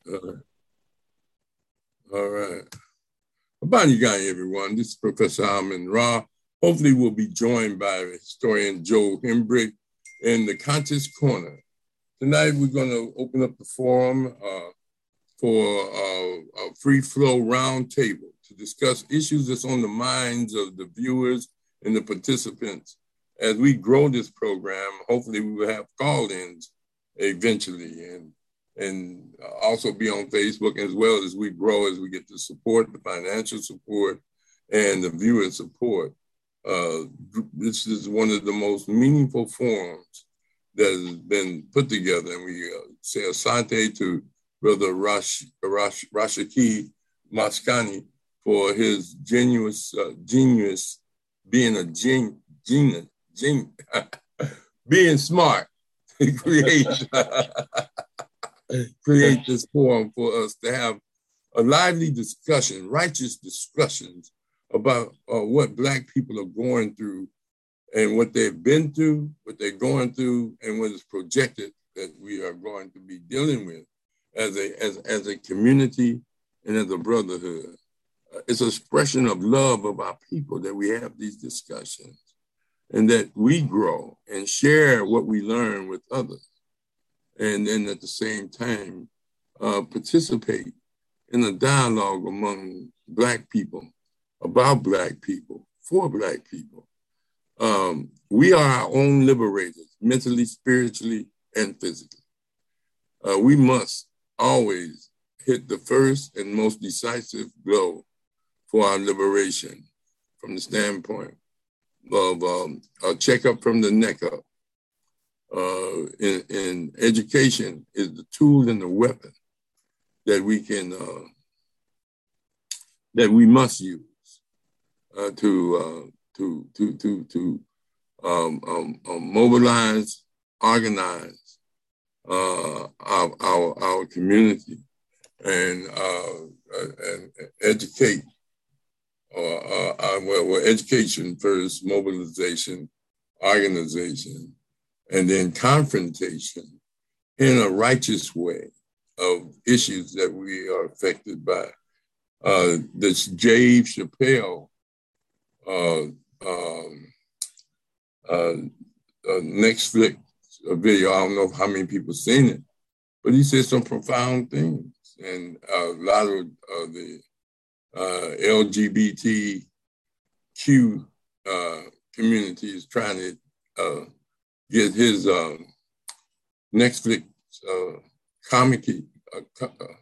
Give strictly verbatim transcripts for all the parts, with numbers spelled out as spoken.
Uh, all right. Abani Gang, everyone. This is Professor Amin Ra. Hopefully, we'll be joined by historian Joe Hembrick in the Conscious Corner. Tonight, we're going to open up the forum uh, for uh, a free flow roundtable to discuss issues that's on the minds of the viewers and the participants. As we grow this program, hopefully, we will have call-ins eventually, and and also be on Facebook as well as we grow, as we get the support, the financial support, and the viewer support. Uh, this is one of the most meaningful forums that has been put together, and we uh, say asante to Brother Rash, Rash, Rashaki Maskani for his genius, uh, genius, being a gen, genius, gen, being smart, create. create this forum for us to have a lively discussion, righteous discussions about uh, what Black people are going through and what they've been through, what they're going through, and what is projected that we are going to be dealing with as a as, as a community and as a brotherhood. Uh, it's an expression of love of our people that we have these discussions and that we grow and share what we learn with others. And then at the same time, uh, participate in a dialogue among Black people, about Black people, for Black people. Um, we are our own liberators, mentally, spiritually, and physically. Uh, we must always hit the first and most decisive blow for our liberation from the standpoint of um, a checkup from the neck up. Uh, in, in education is the tool and the weapon that we can, uh, that we must use uh, to, uh, to, to, to, to um, um, um, mobilize, organize uh, our, our, our community and, uh, and educate, uh, uh, well, well, education first, mobilization, organization, and then confrontation in a righteous way of issues that we are affected by. Uh, this Dave Chappelle uh, um, uh, uh, Netflix video, I don't know how many people seen it, but he said some profound things. And a lot of uh, the uh, L G B T Q uh, community is trying to uh, get his um, Netflix uh, comic, uh, co- uh,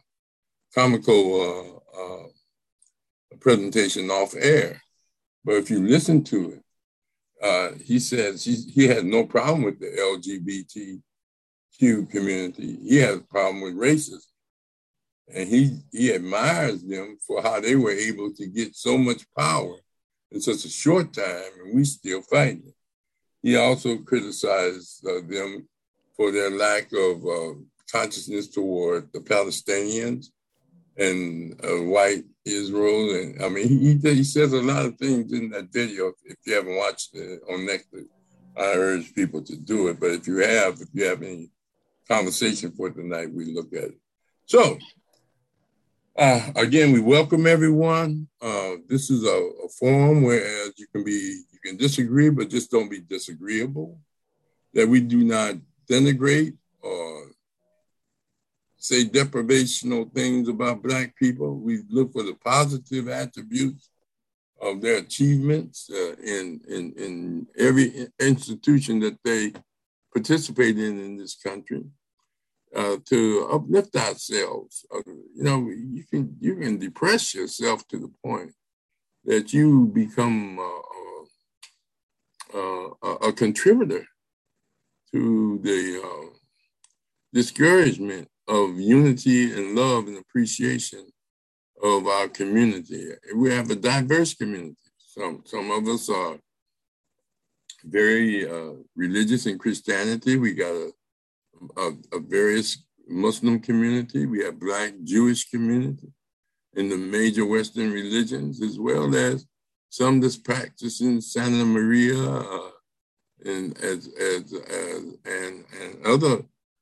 comical uh, uh, presentation off air. But if you listen to it, uh, he says he, he has no problem with the L G B T Q community. He has a problem with racism. And he, he admires them for how they were able to get so much power in such a short time, and we still fighting it. He also criticized uh, them for their lack of uh, consciousness toward the Palestinians and uh, white Israel. And I mean, he, he says a lot of things in that video. If you haven't watched it on Netflix, I urge people to do it. But if you have, if you have any conversation for tonight, we look at it. So, uh, again, we welcome everyone. Uh, this is a, a forum where you can be, you can disagree, but just don't be disagreeable. That we do not denigrate or say deprivational things about Black people. We look for the positive attributes of their achievements uh, in, in, in every institution that they participate in in this country. Uh, to uplift ourselves. Uh, you know, you can you can depress yourself to the point that you become uh, uh, uh, a contributor to the uh, discouragement of unity and love and appreciation of our community. We have a diverse community. Some some of us are very uh, religious in Christianity. We got a Of, of various Muslim community. We have Black Jewish community in the major Western religions, as well as some that's practicing Santa Maria uh, and as, as, as and and other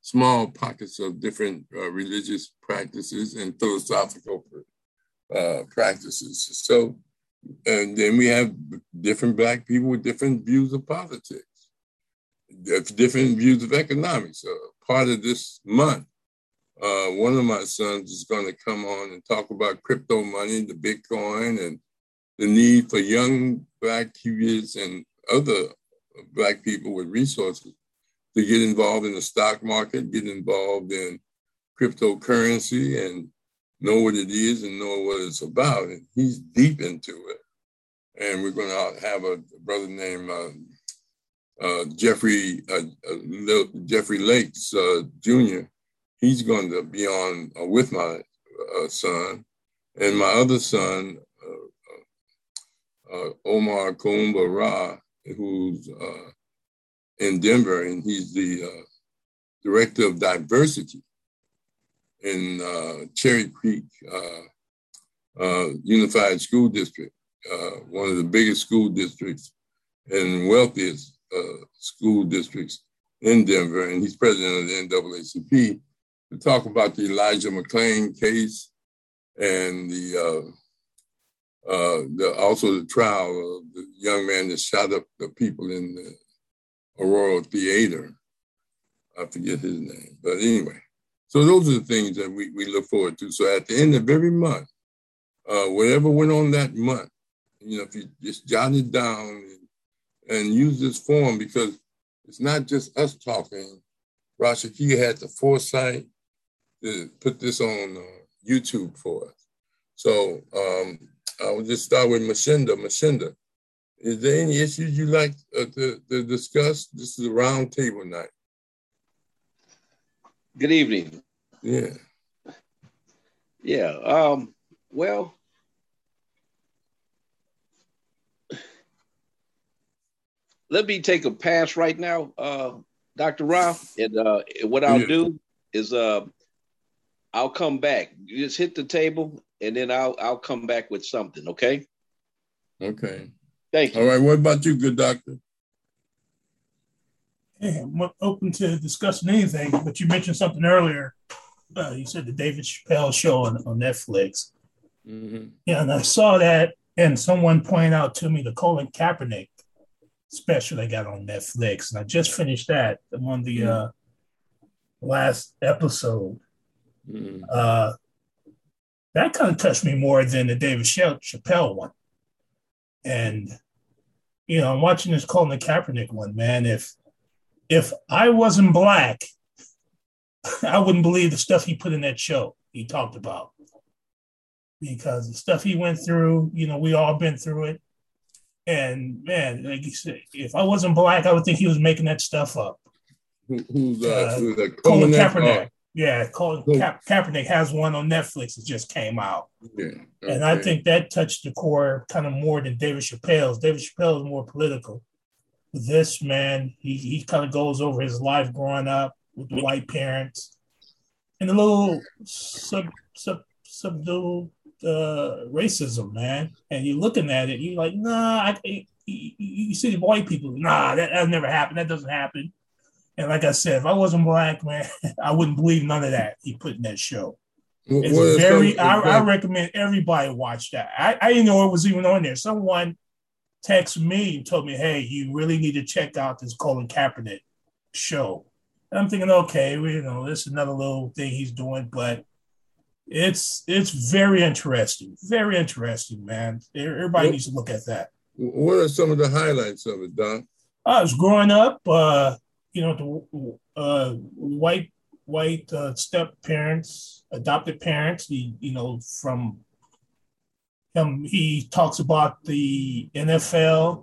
small pockets of different uh, religious practices and philosophical uh, practices. So, and then we have different Black people with different views of politics, different views of economics. Uh, part of this month, uh, one of my sons is going to come on and talk about crypto money, the Bitcoin, and the need for young Black kids and other Black people with resources to get involved in the stock market, get involved in cryptocurrency and know what it is and know what it's about. And he's deep into it. And we're going to have a brother named uh, uh, Jeffrey uh, uh, Jeffrey Lakes uh, Junior He's going to be on uh, with my uh, son. And my other son, uh, uh, Omar Kumba Ra, who's uh, in Denver, and he's the uh, director of diversity in uh, Cherry Creek uh, uh, Unified School District, uh, one of the biggest school districts and wealthiest uh, school districts in Denver. And he's president of the N double A C P to talk about the Elijah McClain case and the, uh, uh, the also the trial of the young man that shot up the people in the Aurora Theater. I forget his name, but anyway. So those are the things that we, we look forward to. So at the end of every month, uh, whatever went on that month, you know, if you just jot it down and, and use this form, because it's not just us talking. Rashaki had the foresight to put this on uh, YouTube for us. So um, I will just start with Mashinda. Mashinda, is there any issues you'd like uh, to, to discuss? This is a round table night. Good evening. Yeah. Yeah. Um, well, let me take a pass right now, uh, Doctor Ra. And uh, what I'll yeah. do is uh, I'll come back. You just hit the table, and then I'll I'll come back with something. Okay. Okay. Thank you. All right. What about you, good doctor? Hey, I'm open to discussing anything, but you mentioned something earlier. Uh, you said the David Chappelle show on, on Netflix. Mm-hmm. Yeah, and I saw that, and someone pointed out to me the Colin Kaepernick special they got on Netflix, and I just finished that. I'm on the mm-hmm. uh, last episode. Mm-hmm. Uh, that kind of touched me more than the David Chappelle one. And, you know, I'm watching this Colin Kaepernick one, man. If If I wasn't Black, I wouldn't believe the stuff he put in that show he talked about. Because the stuff he went through, you know, we all been through it. And man, like you said, if I wasn't Black, I would think he was making that stuff up. Who, who's uh, uh, who's that? Colin Kaepernick. Oh. Yeah, Colin Ka- Kaepernick has one on Netflix that just came out. Yeah, okay. And I think that touched the core kind of more than David Chappelle's. David Chappelle is more political. This man, he, he kind of goes over his life growing up with the white parents and a little sub, sub, subdued uh, racism, man. And you're looking at it, you're like, nah, I, you, you see the white people, nah, that, that never happened. That doesn't happen. And like I said, if I wasn't Black, man, I wouldn't believe none of that he put in that show. It's well, very, so, I, I recommend everybody watch that. I, I didn't know it was even on there. Someone texted me and told me, hey, you really need to check out this Colin Kaepernick show. And I'm thinking, okay, well, you know, this is another little thing he's doing, but it's it's very interesting. Very interesting, man. Everybody what, needs to look at that. What are some of the highlights of it, Don? I was growing up, uh, you know, the uh, white white uh, step parents, adopted parents, he, you know, from him, he talks about the N F L,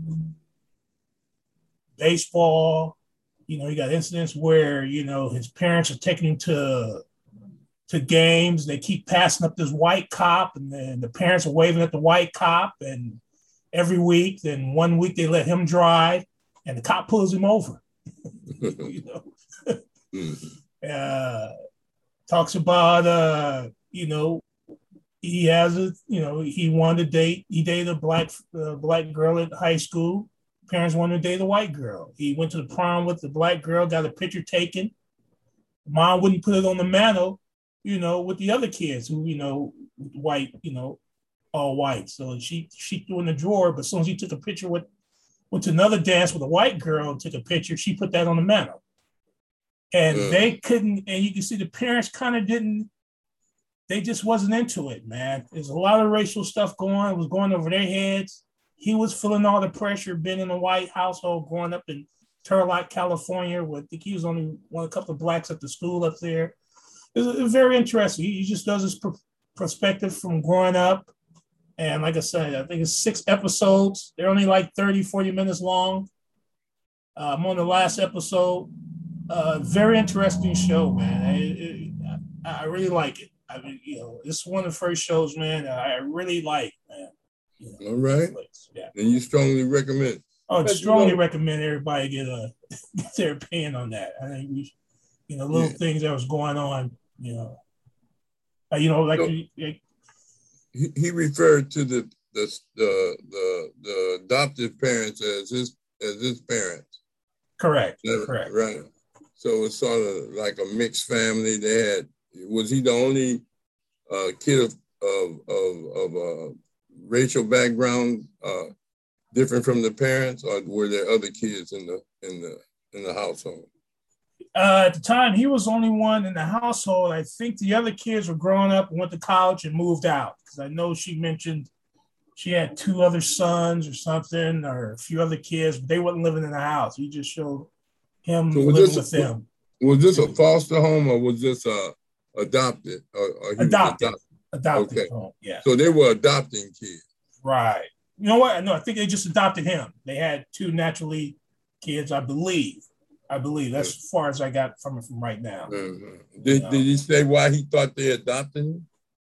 baseball. You know, he got incidents where, you know, his parents are taking him to to games. They keep passing up this white cop, and then the parents are waving at the white cop. And every week, then one week they let him drive, and the cop pulls him over. You know, uh, talks about uh, you know, he has a, you know, he wanted to date. He dated a black uh, black girl at high school. Parents wanted to date a white girl. He went to the prom with the black girl, got a picture taken. Mom wouldn't put it on the mantle, you know, with the other kids who, you know, white, you know, all white. So she she threw in the drawer, but as soon as he took a picture with, went to another dance with a white girl and took a picture, she put that on the mantle. And mm. they couldn't, and you can see the parents kind of didn't, they just wasn't into it, man. There's a lot of racial stuff going, it was going over their heads. He was feeling all the pressure, being in a white household, growing up in Turlock, California, where I think he was only one a couple of blacks at the school up there. It was, it was very interesting. He, he just does his pr- perspective from growing up. And like I said, I think it's six episodes. They're only like thirty, forty minutes long. Uh, I'm on the last episode. Uh, very interesting show, man. It, it, I, I really like it. I mean, you know, it's one of the first shows, man, I really like, man. You know, all right. Yeah. And you strongly recommend? Oh, I'd strongly you know, recommend everybody get a get their opinion on that. I think we, you know, little yeah. things that was going on, you know, uh, you know, like, so, like he, he referred to the the the the, the adoptive parents as his as his parents. Correct. That, correct. Right. So it's sort of like a mixed family. They had. Was he the only uh, kid of of of, of uh, racial background? Uh, different from the parents, or were there other kids in the in the in the household? Uh, at the time, he was the only one in the household. I think the other kids were growing up and went to college and moved out. Because I know she mentioned she had two other sons or something, or a few other kids, but they wasn't living in the house. He just showed him so living this, with them. Was this a foster home, or was this a adopted? Or, or he adopted. Was adopted? Adopted okay. home. Yeah. So they were adopting kids. Right. You know what? No, I think they just adopted him. They had two naturally kids, I believe. I believe that's as far as I got from it from right now. Mm-hmm. Did, you know? Did he say why he thought they adopted him?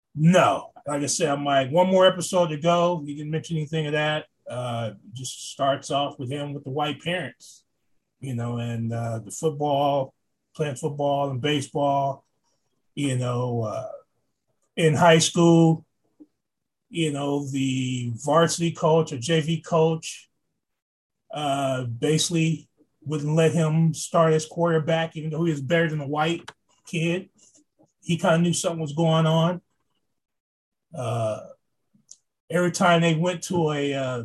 No. Like I said, I'm like, one more episode to go. He didn't mention anything of that. Uh, just starts off with him with the white parents, you know, and uh, the football, playing football and baseball, you know, uh, in high school. You know, the varsity coach or J V coach uh, basically wouldn't let him start as quarterback, even though he was better than a white kid. He kind of knew something was going on. Uh, every time they went to a uh,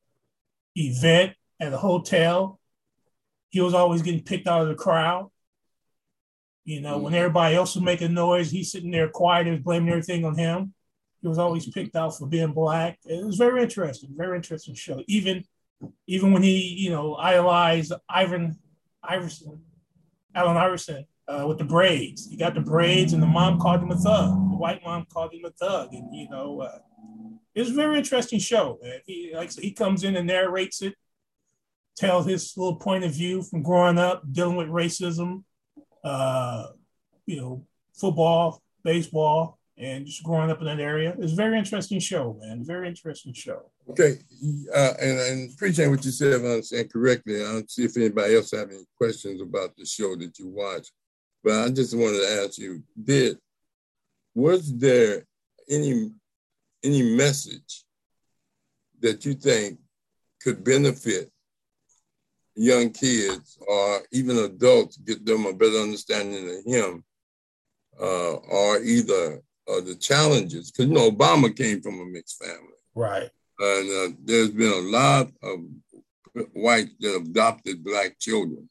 event at a hotel, he was always getting picked out of the crowd. You know, mm-hmm. when everybody else was making noise, he's sitting there quiet and blaming everything on him. He was always picked out for being black. It was very interesting, very interesting show. Even, even when he, you know, idolized Ivan Iverson, Allen Iverson uh, with the braids. He got the braids, and the mom called him a thug. The white mom called him a thug, and you know, uh, it was a very interesting show. Man. He like he comes in and narrates it, tells his little point of view from growing up, dealing with racism, uh, you know, football, baseball. And just growing up in that area. It's a very interesting show, man. Very interesting show. Okay. Uh, and I appreciate what you said, if I understand correctly. I don't see if anybody else have any questions about the show that you watched. But I just wanted to ask you, did, was there any, any message that you think could benefit young kids or even adults, get them a better understanding of him, uh, or either Uh, the challenges, because you know Obama came from a mixed family, right? And uh, there's been a lot of whites that adopted black children,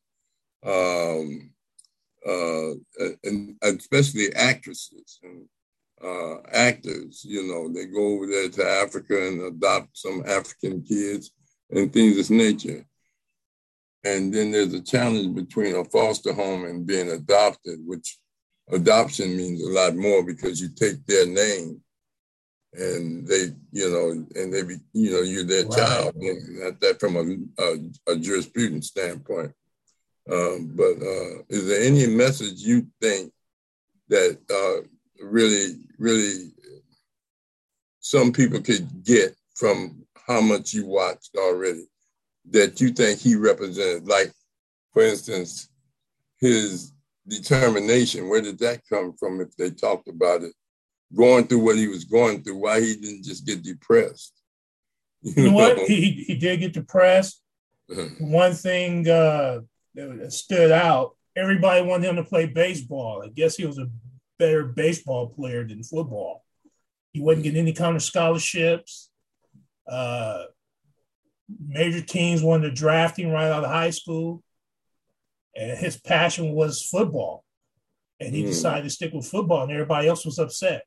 um, uh, and especially actresses and uh, actors. You know, they go over there to Africa and adopt some African kids and things of this nature. And then there's a challenge between a foster home and being adopted, which adoption means a lot more because you take their name and they, you know, and they be, you know, you're their right. child. And that, that from a, a, a jurisprudence standpoint. Um, but uh, is there any message you think that uh, really, really some people could get from how much you watched already that you think he represented? Like, for instance, his determination, where did that come from if they talked about it? Going through what he was going through, why he didn't just get depressed? You, you know, know what? He, he did get depressed. One thing uh, that stood out everybody wanted him to play baseball. I guess he was a better baseball player than football. He wasn't getting any kind of scholarships. Uh, major teams wanted to draft him right out of high school. And his passion was football. And he mm. decided to stick with football, and everybody else was upset.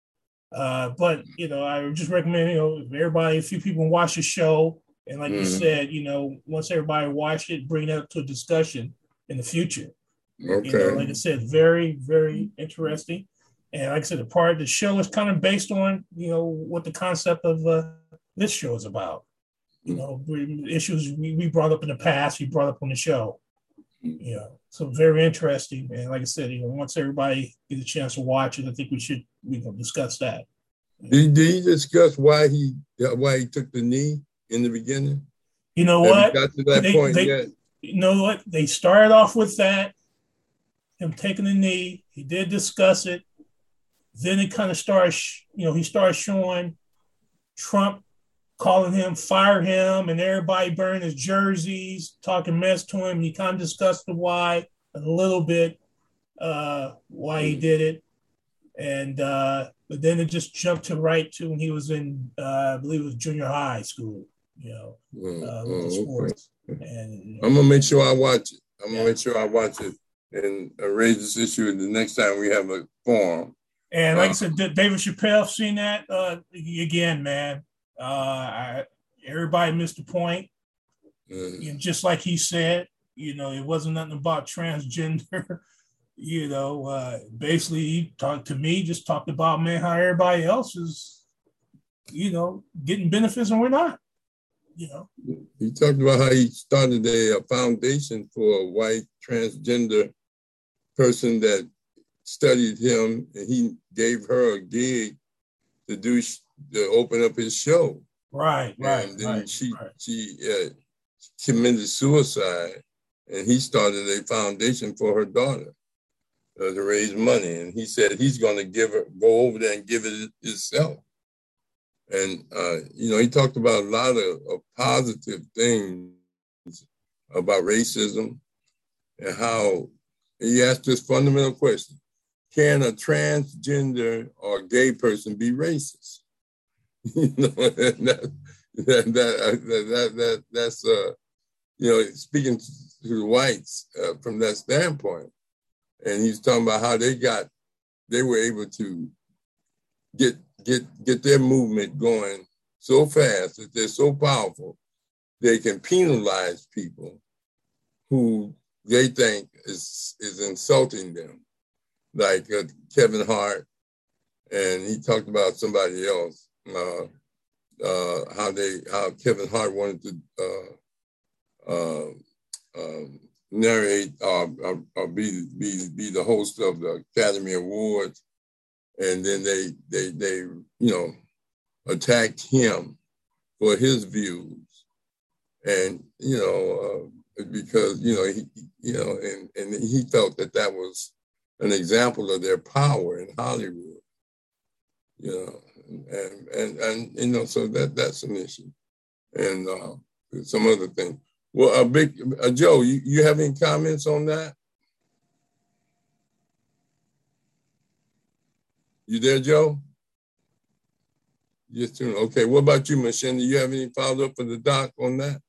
Uh, but, you know, I just recommend, you know, if everybody, a few people watch the show, and like mm. you said, you know, once everybody watched it, bring that up to a discussion in the future. Okay. You know, like I said, very, very interesting. And like I said, the part of the show is kind of based on, you know, what the concept of uh, this show is about. You know, issues we, we brought up in the past, we brought up on the show. You know, so very interesting. And like I said, you know, once everybody gets a chance to watch it, I think we should we can discuss that. Did, did he discuss why he why he took the knee in the beginning? You know Have what? Got to that they, point they, yet? You know what? They started off with that, him taking the knee. He did discuss it. Then it kind of started, you know, he started showing Trump calling him, fire him, and everybody burning his jerseys, talking mess to him. He kind of discussed the why a little bit, uh, why he did it. And uh, but then it just jumped to right to when he was in, uh, I believe it was junior high school, you know, uh, with the sports. And, I'm going to make sure I watch it. I'm going to yeah. make sure I watch it and uh, raise this issue the next time we have a forum. And like uh, I said, David Chappelle, seen that uh, again, man. Uh, I, everybody missed the point. Mm. You know, just like he said, you know, it wasn't nothing about transgender. you know, uh, basically he talked to me, just talked about, man, how everybody else is, you know, getting benefits and we're not. You know, he talked about how he started a, a foundation for a white transgender person that studied him, and he gave her a gig to do to open up his show. Right, right. And then right, she right. she uh, committed suicide, and he started a foundation for her daughter uh, to raise money. And he said he's going to give her go over there and give it himself. And uh, you know, he talked about a lot of, of positive things about racism and how he asked this fundamental question: can a transgender or gay person be racist? you know, and that, that, that, that, that, that's, uh, you know, speaking to the whites uh, from that standpoint. And he's talking about how they got, they were able to get, get, get their movement going so fast that they're so powerful, they can penalize people who they think is, is insulting them. Like uh, Kevin Hart, and he talked about somebody else, uh, uh, how they, how Kevin Hart wanted to uh, uh, uh, narrate or, or, or be, be be the host of the Academy Awards, and then they they they you know attacked him for his views, and you know uh, because you know he you know and and he felt that that was an example of their power in Hollywood, you know, and and and you know, so that that's an issue, and uh, some other things. Well, a big uh, Joe, you, you have any comments on that? You there, Joe? Yes, okay. What about you, Michelle? Do you have any follow up for the doc on that?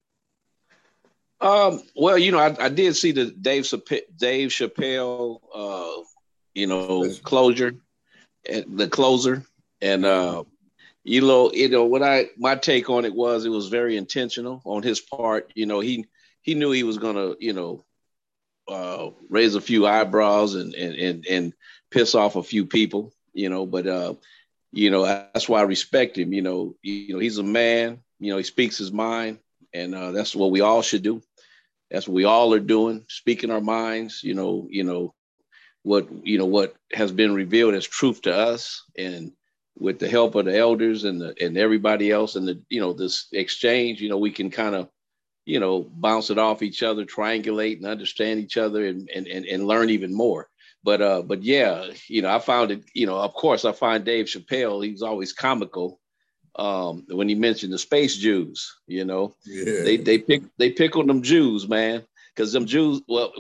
Um, well, you know, I, I did see the Dave Chappelle, Dave Chappelle, uh, you know, closure, the closer, and uh, you know, you know, what I my take on it was it was very intentional on his part. You know, he he knew he was gonna, you know, uh, raise a few eyebrows and and and and piss off a few people. You know, but uh, you know, that's why I respect him. You know, you, you know, he's a man. You know, he speaks his mind, and uh, that's what we all should do. That's what we all are doing, speaking our minds, you know, you know, what, you know, what has been revealed as truth to us, and with the help of the elders and the, and everybody else, and the, you know, this exchange, you know, we can kind of, you know, bounce it off each other, triangulate and understand each other, and, and, and, and learn even more. But, uh, but yeah, you know, I found it, you know, of course I find Dave Chappelle, he's always comical. Um, when he mentioned the space Jews, you know, yeah. they they pick they pick on them Jews, man, because them Jews, well, well,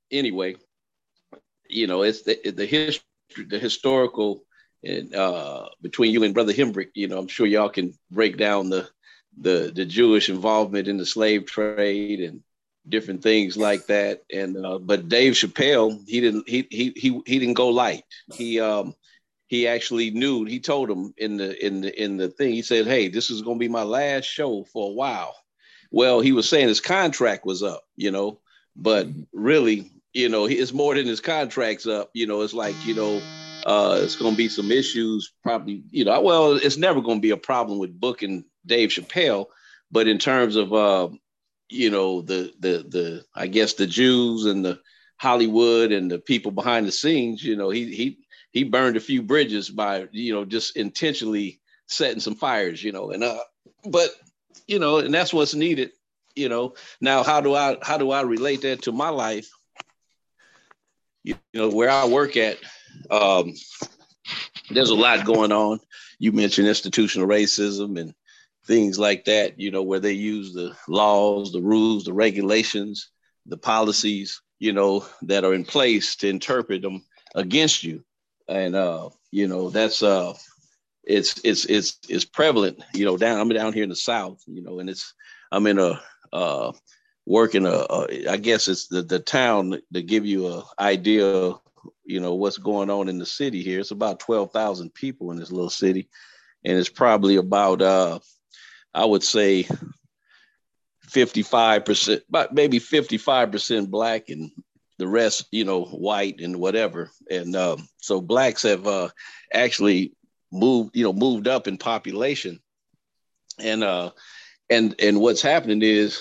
anyway, you know, it's the, the history, the historical, and uh, between you and Brother Hembrick, you know, I'm sure y'all can break down the the the Jewish involvement in the slave trade and different things like that. And uh, but Dave Chappelle, he didn't he he he he didn't go light. He um he actually knew. He told him in the in the in the thing. He said, "Hey, this is going to be my last show for a while." Well, he was saying his contract was up, you know, but really, you know, it's more than his contract's up. You know, it's like, you know, uh, it's going to be some issues probably, you know, well, it's never going to be a problem with booking Dave Chappelle. But in terms of, uh, you know, the, the, the, I guess the Jews and the Hollywood and the people behind the scenes, you know, he, he, he burned a few bridges by, you know, just intentionally setting some fires, you know, and, uh, but, you know, and that's what's needed, you know. Now, how do I how do I relate that to my life? You, you know, where I work at, um, there's a lot going on. You mentioned institutional racism and things like that, you know, where they use the laws, the rules, the regulations, the policies, you know, that are in place to interpret them against you. And, uh, you know, that's uh It's it's it's it's prevalent, you know. Down I'm down here in the South, you know, and it's I'm in a uh, working a, a I guess it's the the town to give you a idea, you know, what's going on in the city here. It's about twelve thousand people in this little city, and it's probably about uh, I would say fifty-five percent, but maybe fifty-five percent black and the rest, you know, white and whatever. And um, so blacks have uh, actually moved, you know, moved up in population. And uh and and what's happening is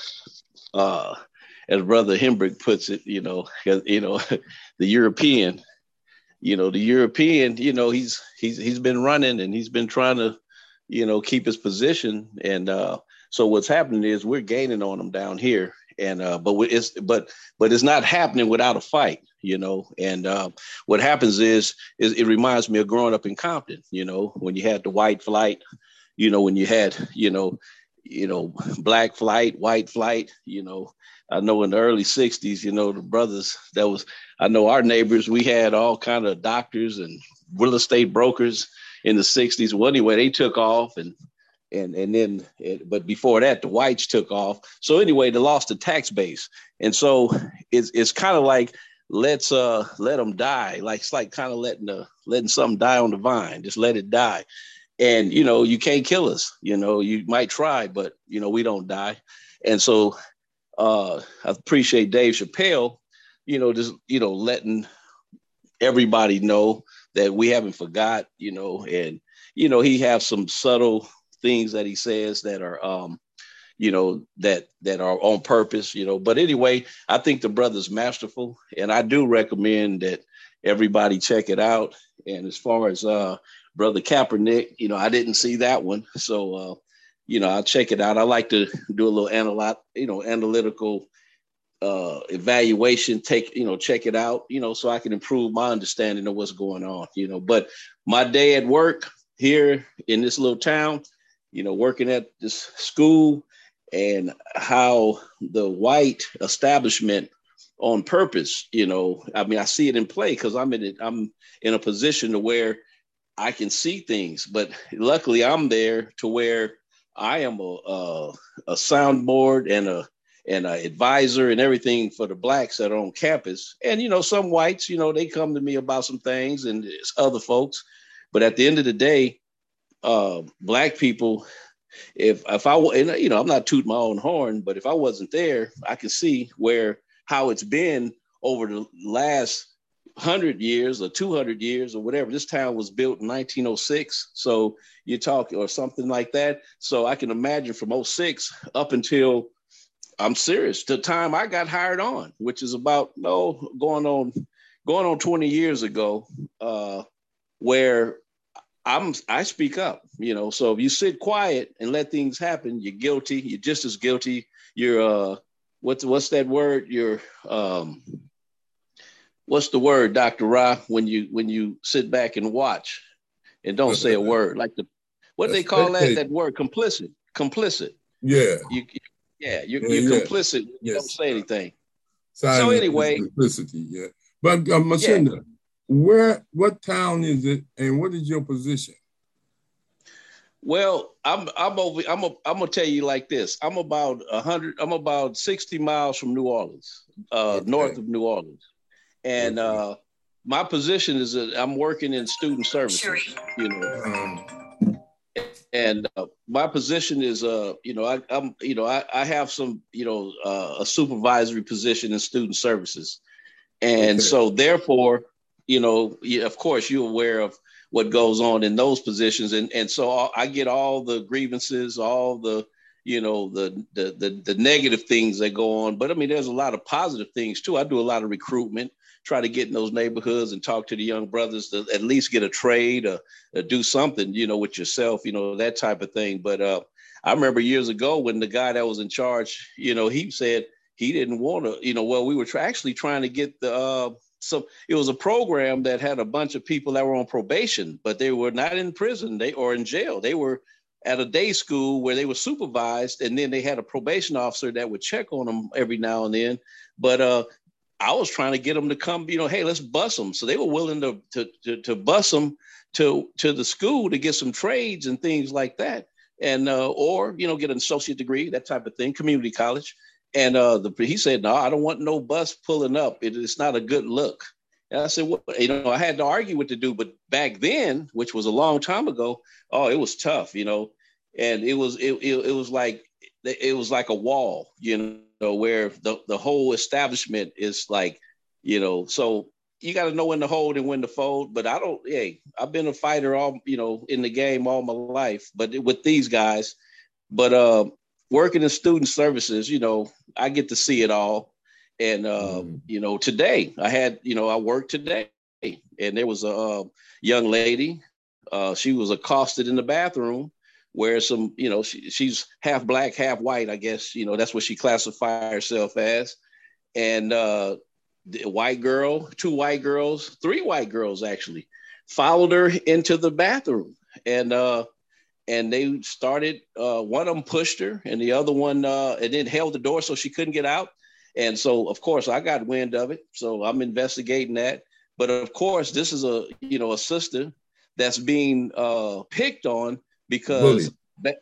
uh as Brother Hembrick puts it, you know, you know, the European, you know, the European, you know, he's he's he's been running and he's been trying to, you know, keep his position. And uh so what's happening is we're gaining on them down here. And uh but it's but but it's not happening without a fight, you know. And uh, what happens is is it reminds me of growing up in Compton, you know, when you had the white flight, you know, when you had, you know, you know, black flight, white flight, you know. I know in the early sixties, you know, the brothers that was, I know our neighbors, we had all kind of doctors and real estate brokers in the sixties. Well, anyway, they took off and And and then, it, but before that, the whites took off. So anyway, they lost the tax base, and so it's it's kind of like let's uh let them die. Like it's like kind of letting the letting something die on the vine. Just let it die, and you know you can't kill us. You know you might try, but you know we don't die. And so uh, I appreciate Dave Chappelle. You know just you know letting everybody know that we haven't forgot. You know, and you know he has some subtle things that he says that are, um, you know, that that are on purpose, you know. But anyway, I think the brother's masterful, and I do recommend that everybody check it out. And as far as uh, Brother Kaepernick, you know, I didn't see that one, so uh, you know, I'll check it out. I like to do a little analyt, you know, analytical uh, evaluation. Take, you know, check it out, you know, so I can improve my understanding of what's going on, you know. But my day at work here in this little town, you know, working at this school, and how the white establishment on purpose, you know, I mean, I see it in play because I'm in it, I'm in a position to where I can see things, but luckily I'm there to where I am a, a, a soundboard and a, and an advisor and everything for the blacks that are on campus. And, you know, some whites, you know, they come to me about some things and it's other folks, but at the end of the day, Uh, black people, if if I, and, you know, I'm not tooting my own horn, but if I wasn't there, I can see where how it's been over the last hundred years or two hundred years or whatever. This town was built in nineteen oh six, so you talk or something like that. So I can imagine from oh six up until, I'm serious, the time I got hired on, which is about no going on going on twenty years ago, uh, where I'm, I speak up, you know, so if you sit quiet and let things happen, you're guilty. You're just as guilty. You're, uh, what's, what's that word? You're, um, what's the word, Doctor Ra, when you, when you sit back and watch and don't say a word, like the, what they call that, that word, complicit, complicit. Yeah. You, yeah. You're, you're yeah. complicit. You yes. don't say anything. So anyway, simplicity, yeah. But uh, Machinda, yeah. where, what town is it, and what is your position? Well, I'm I'm over. I'm a, I'm gonna tell you like this. I'm about a hundred. I'm about sixty miles from New Orleans, uh, okay. north of New Orleans, and okay. uh, my position is that I'm working in student services. You know. Um, And uh, my position is, uh, you know, I, I'm, you know, I, I have some, you know, uh, a supervisory position in student services, and okay. so therefore, you know, of course, you're aware of what goes on in those positions, and and so I get all the grievances, all the, you know, the the the, the negative things that go on. But I mean, there's a lot of positive things too. I do a lot of recruitment. Try to get in those neighborhoods and talk to the young brothers to at least get a trade or, or do something, you know, with yourself, you know, that type of thing. But uh, I remember years ago when the guy that was in charge, you know, he said he didn't want to, you know, well, we were tra- actually trying to get the, uh, so it was a program that had a bunch of people that were on probation, but they were not in prison they or in jail. They were at a day school where they were supervised, and then they had a probation officer that would check on them every now and then. But uh, I was trying to get them to come, you know, hey, let's bus them. So they were willing to to to, to bus them to to the school to get some trades and things like that, and uh, or you know, get an associate degree, that type of thing, community college. And uh, the, he said, no, I don't want no bus pulling up. It, it's not a good look. And I said, well, you know, I had to argue with the dude, but back then, which was a long time ago, oh, it was tough, you know, and it was it it, it was like it was like a wall, you know. Know, where the, the whole establishment is like, you know, so you got to know when to hold and when to fold. But I don't, hey, I've been a fighter all, you know, in the game all my life, but with these guys, but uh, working in student services, you know, I get to see it all. And, uh, mm. you know, today I had, you know, I worked today and there was a uh, young lady, uh, she was accosted in the bathroom. Where some, you know, she, she's half black, half white, I guess, you know, that's what she classified herself as. And uh, the white girl, two white girls, three white girls actually followed her into the bathroom. And uh, and they started, uh, one of them pushed her and the other one, uh, and then held the door so she couldn't get out. And so, of course, I got wind of it. So I'm investigating that. But of course, this is a, you know, a sister that's being uh, picked on. Because that,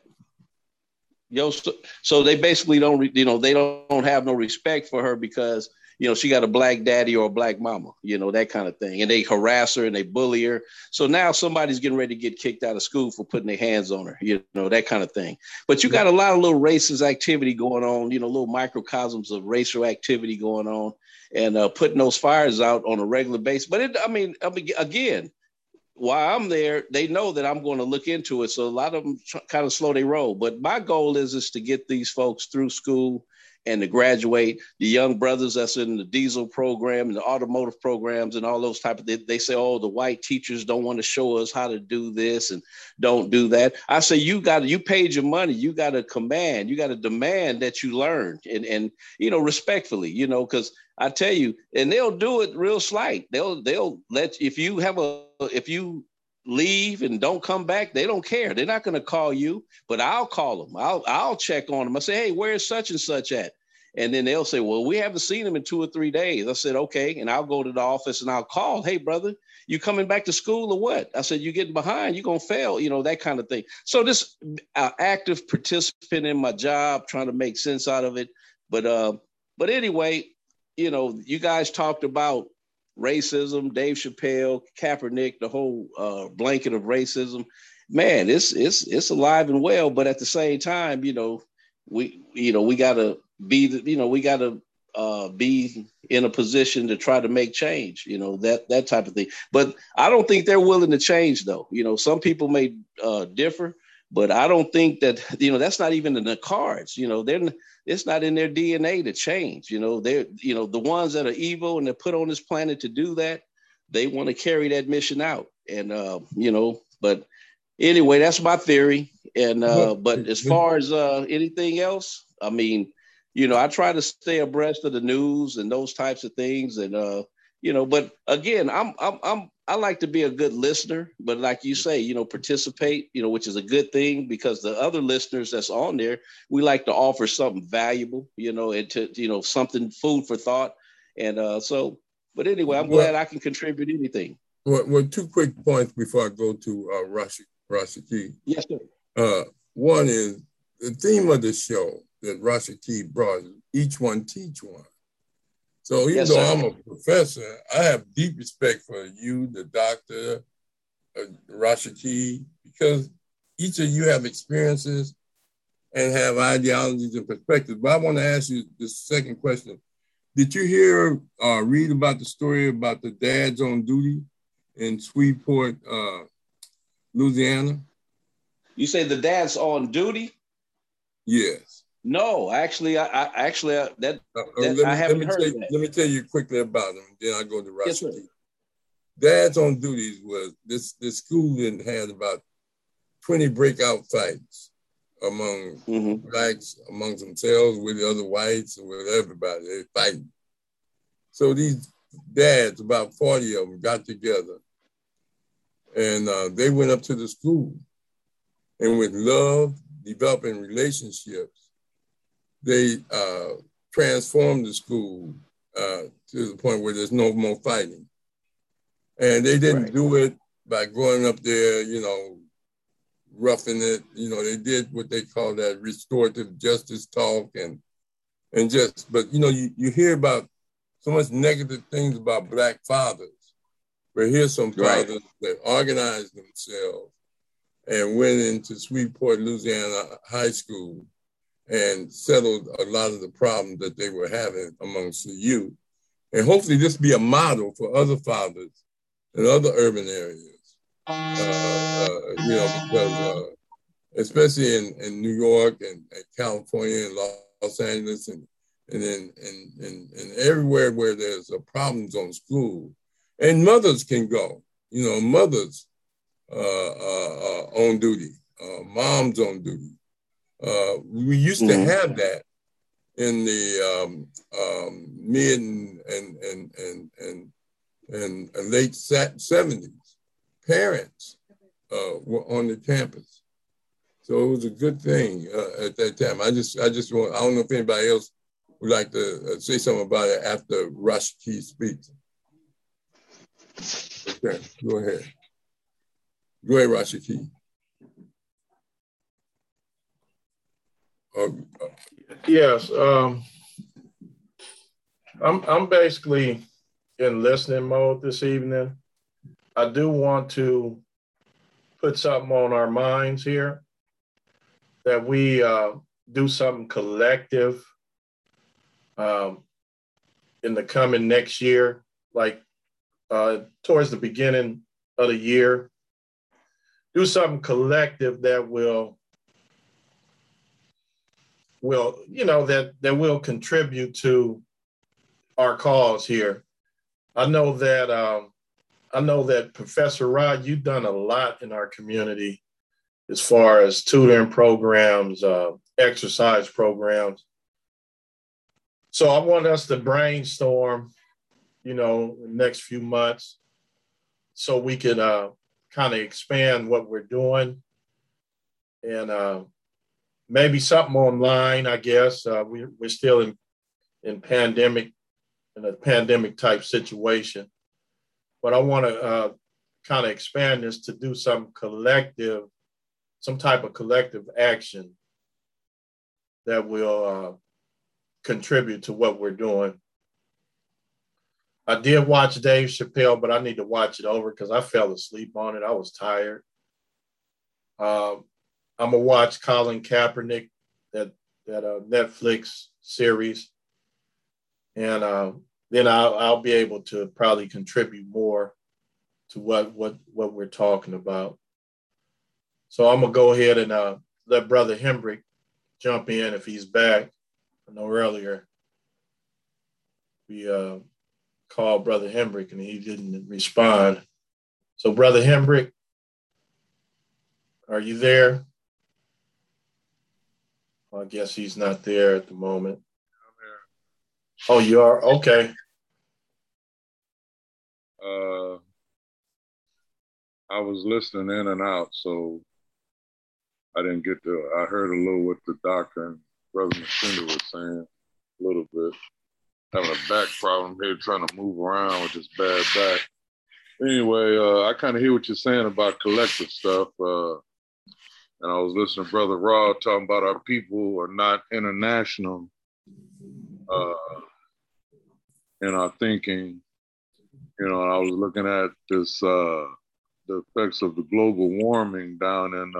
you know, so, so they basically don't, you know, they don't, don't have no respect for her because, you know, she got a black daddy or a black mama, you know, that kind of thing. And they harass her and they bully her. So now somebody's getting ready to get kicked out of school for putting their hands on her, you know, that kind of thing. But you got a lot of little racist activity going on, you know, little microcosms of racial activity going on and uh, putting those fires out on a regular basis. But it, I mean, I mean, again, while I'm there, they know that I'm going to look into it. So a lot of them kind of slow their roll. But my goal is, is to get these folks through school and to graduate. The young brothers that's in the diesel program and the automotive programs and all those type of, they, they say, oh, the white teachers don't want to show us how to do this and don't do that. I say, you got to, you paid your money. You got to command, you got to demand that you learn and, and, you know, respectfully, you know, because I tell you, and they'll do it real slight. They'll, they'll let, if you have a, if you leave and don't come back, they don't care. They're not going to call you, but I'll call them. I'll, I'll check on them. I say, hey, where's such and such at? And then they'll say, well, we haven't seen him in two or three days. I said, okay. And I'll go to the office and I'll call, hey, brother, you coming back to school or what? I said, you're getting behind, you're going to fail, you know, that kind of thing. So this uh, active participant in my job, trying to make sense out of it. But, uh, but anyway, you know, you guys talked about racism, Dave Chappelle, Kaepernick, the whole uh, blanket of racism. Man, it's it's it's alive and well. But at the same time, you know, we you know we gotta be the, you know we gotta uh, be in a position to try to make change. You know, that that type of thing. But I don't think they're willing to change, though. You know, some people may uh, differ, but I don't think that, you know, that's not even in the cards. You know, they're it's not in their D N A to change. You know, they're, you know, the ones that are evil and they're put on this planet to do that, they want to carry that mission out. And, uh, you know, but anyway, that's my theory. And, uh, but as far as uh, anything else, I mean, you know, I try to stay abreast of the news and those types of things. And, uh, you know, but again, I'm, I'm, I'm, I like to be a good listener, but like you say, you know, participate, you know, which is a good thing because the other listeners that's on there, we like to offer something valuable, you know, and to, you know, something food for thought. And uh, so, but anyway, I'm well, glad I can contribute anything. Well, well, two quick points before I go to uh, Rashid, Rashid Key. Yes, sir. Uh, one is the theme of the show that Rashid Key brought, each one teach one. So even yes, though sir. I'm a professor, I have deep respect for you, the doctor, uh, Rashid Key, because each of you have experiences and have ideologies and perspectives. But I want to ask you the second question. Did you hear or uh, read about the story about the dads on duty in Shreveport, uh, Louisiana? You say the dads on duty? Yes. No, actually, I, I actually uh, that, uh, that me, I haven't heard tell, that. Let me tell you quickly about them. Then I go to Rashid. Yes, Dads on duties was this. This school didn't had about twenty breakout fights among mm-hmm. blacks, among themselves, with the other whites, and with everybody. They fighting. So these dads, about forty of them, got together, and uh, they went up to the school, and with love, developing relationships, they uh, transformed the school uh, to the point where there's no more fighting. And they didn't right. do it by going up there, you know, roughing it. You know, they did what they call that restorative justice talk and and just, but, you know, you, you hear about so much negative things about Black fathers, but here's some fathers right. that organized themselves and went into Shreveport, Louisiana High School and settled a lot of the problems that they were having amongst the youth. And hopefully this be a model for other fathers in other urban areas, uh, uh, you know, because uh, especially in, in New York and, and California and Los Angeles and and in and, and, and everywhere where there's a problems on school, and mothers can go, you know, mothers uh, uh, uh, on duty, uh, moms on duty. Uh, we used mm-hmm. to have that in the um, um, mid and and and and and, and late seventies. Parents uh, were on the campus, so it was a good thing uh, at that time. I just I just want I don't know if anybody else would like to uh, say something about it after Rashid Key speaks. Okay, go ahead. Go ahead, Rashid Key. Uh, uh, yes, um, I'm I'm basically in listening mode this evening. I do want to put something on our minds here, that we uh, do something collective um, in the coming next year, like uh, towards the beginning of the year. Do something collective that will will, you know, that, that will contribute to our cause here. I know that, um, I know that Professor Rod, you've done a lot in our community as far as tutoring programs, uh, exercise programs. So I want us to brainstorm, you know, the next few months so we can uh, kind of expand what we're doing. And uh, maybe something online, I guess. Uh, we, we're still in, in pandemic, in a pandemic type situation. But I want to uh, kind of expand this to do some collective, some type of collective action that will uh, contribute to what we're doing. I did watch Dave Chappelle, but I need to watch it over because I fell asleep on it. I was tired. Um, I'm gonna watch Colin Kaepernick, that that uh, Netflix series, and uh, then I'll, I'll be able to probably contribute more to what what what we're talking about. So I'm gonna go ahead and uh, let Brother Hembrick jump in if he's back. I know earlier we uh, called Brother Hembrick and he didn't respond. So Brother Hembrick, are you there? Well, I guess he's not there at the moment. Oh, you are? Okay. Uh, I was listening in and out, so I didn't get to, I heard a little what the doctor and Brother Machinda was saying, a little bit. having a back problem here, trying to move around with this bad back. Anyway, uh, I kind of hear what you're saying about collective stuff. Uh, and I was listening to Brother Raw talking about our people are not international uh, in our thinking. You know, I was looking at this, uh, the effects of the global warming down in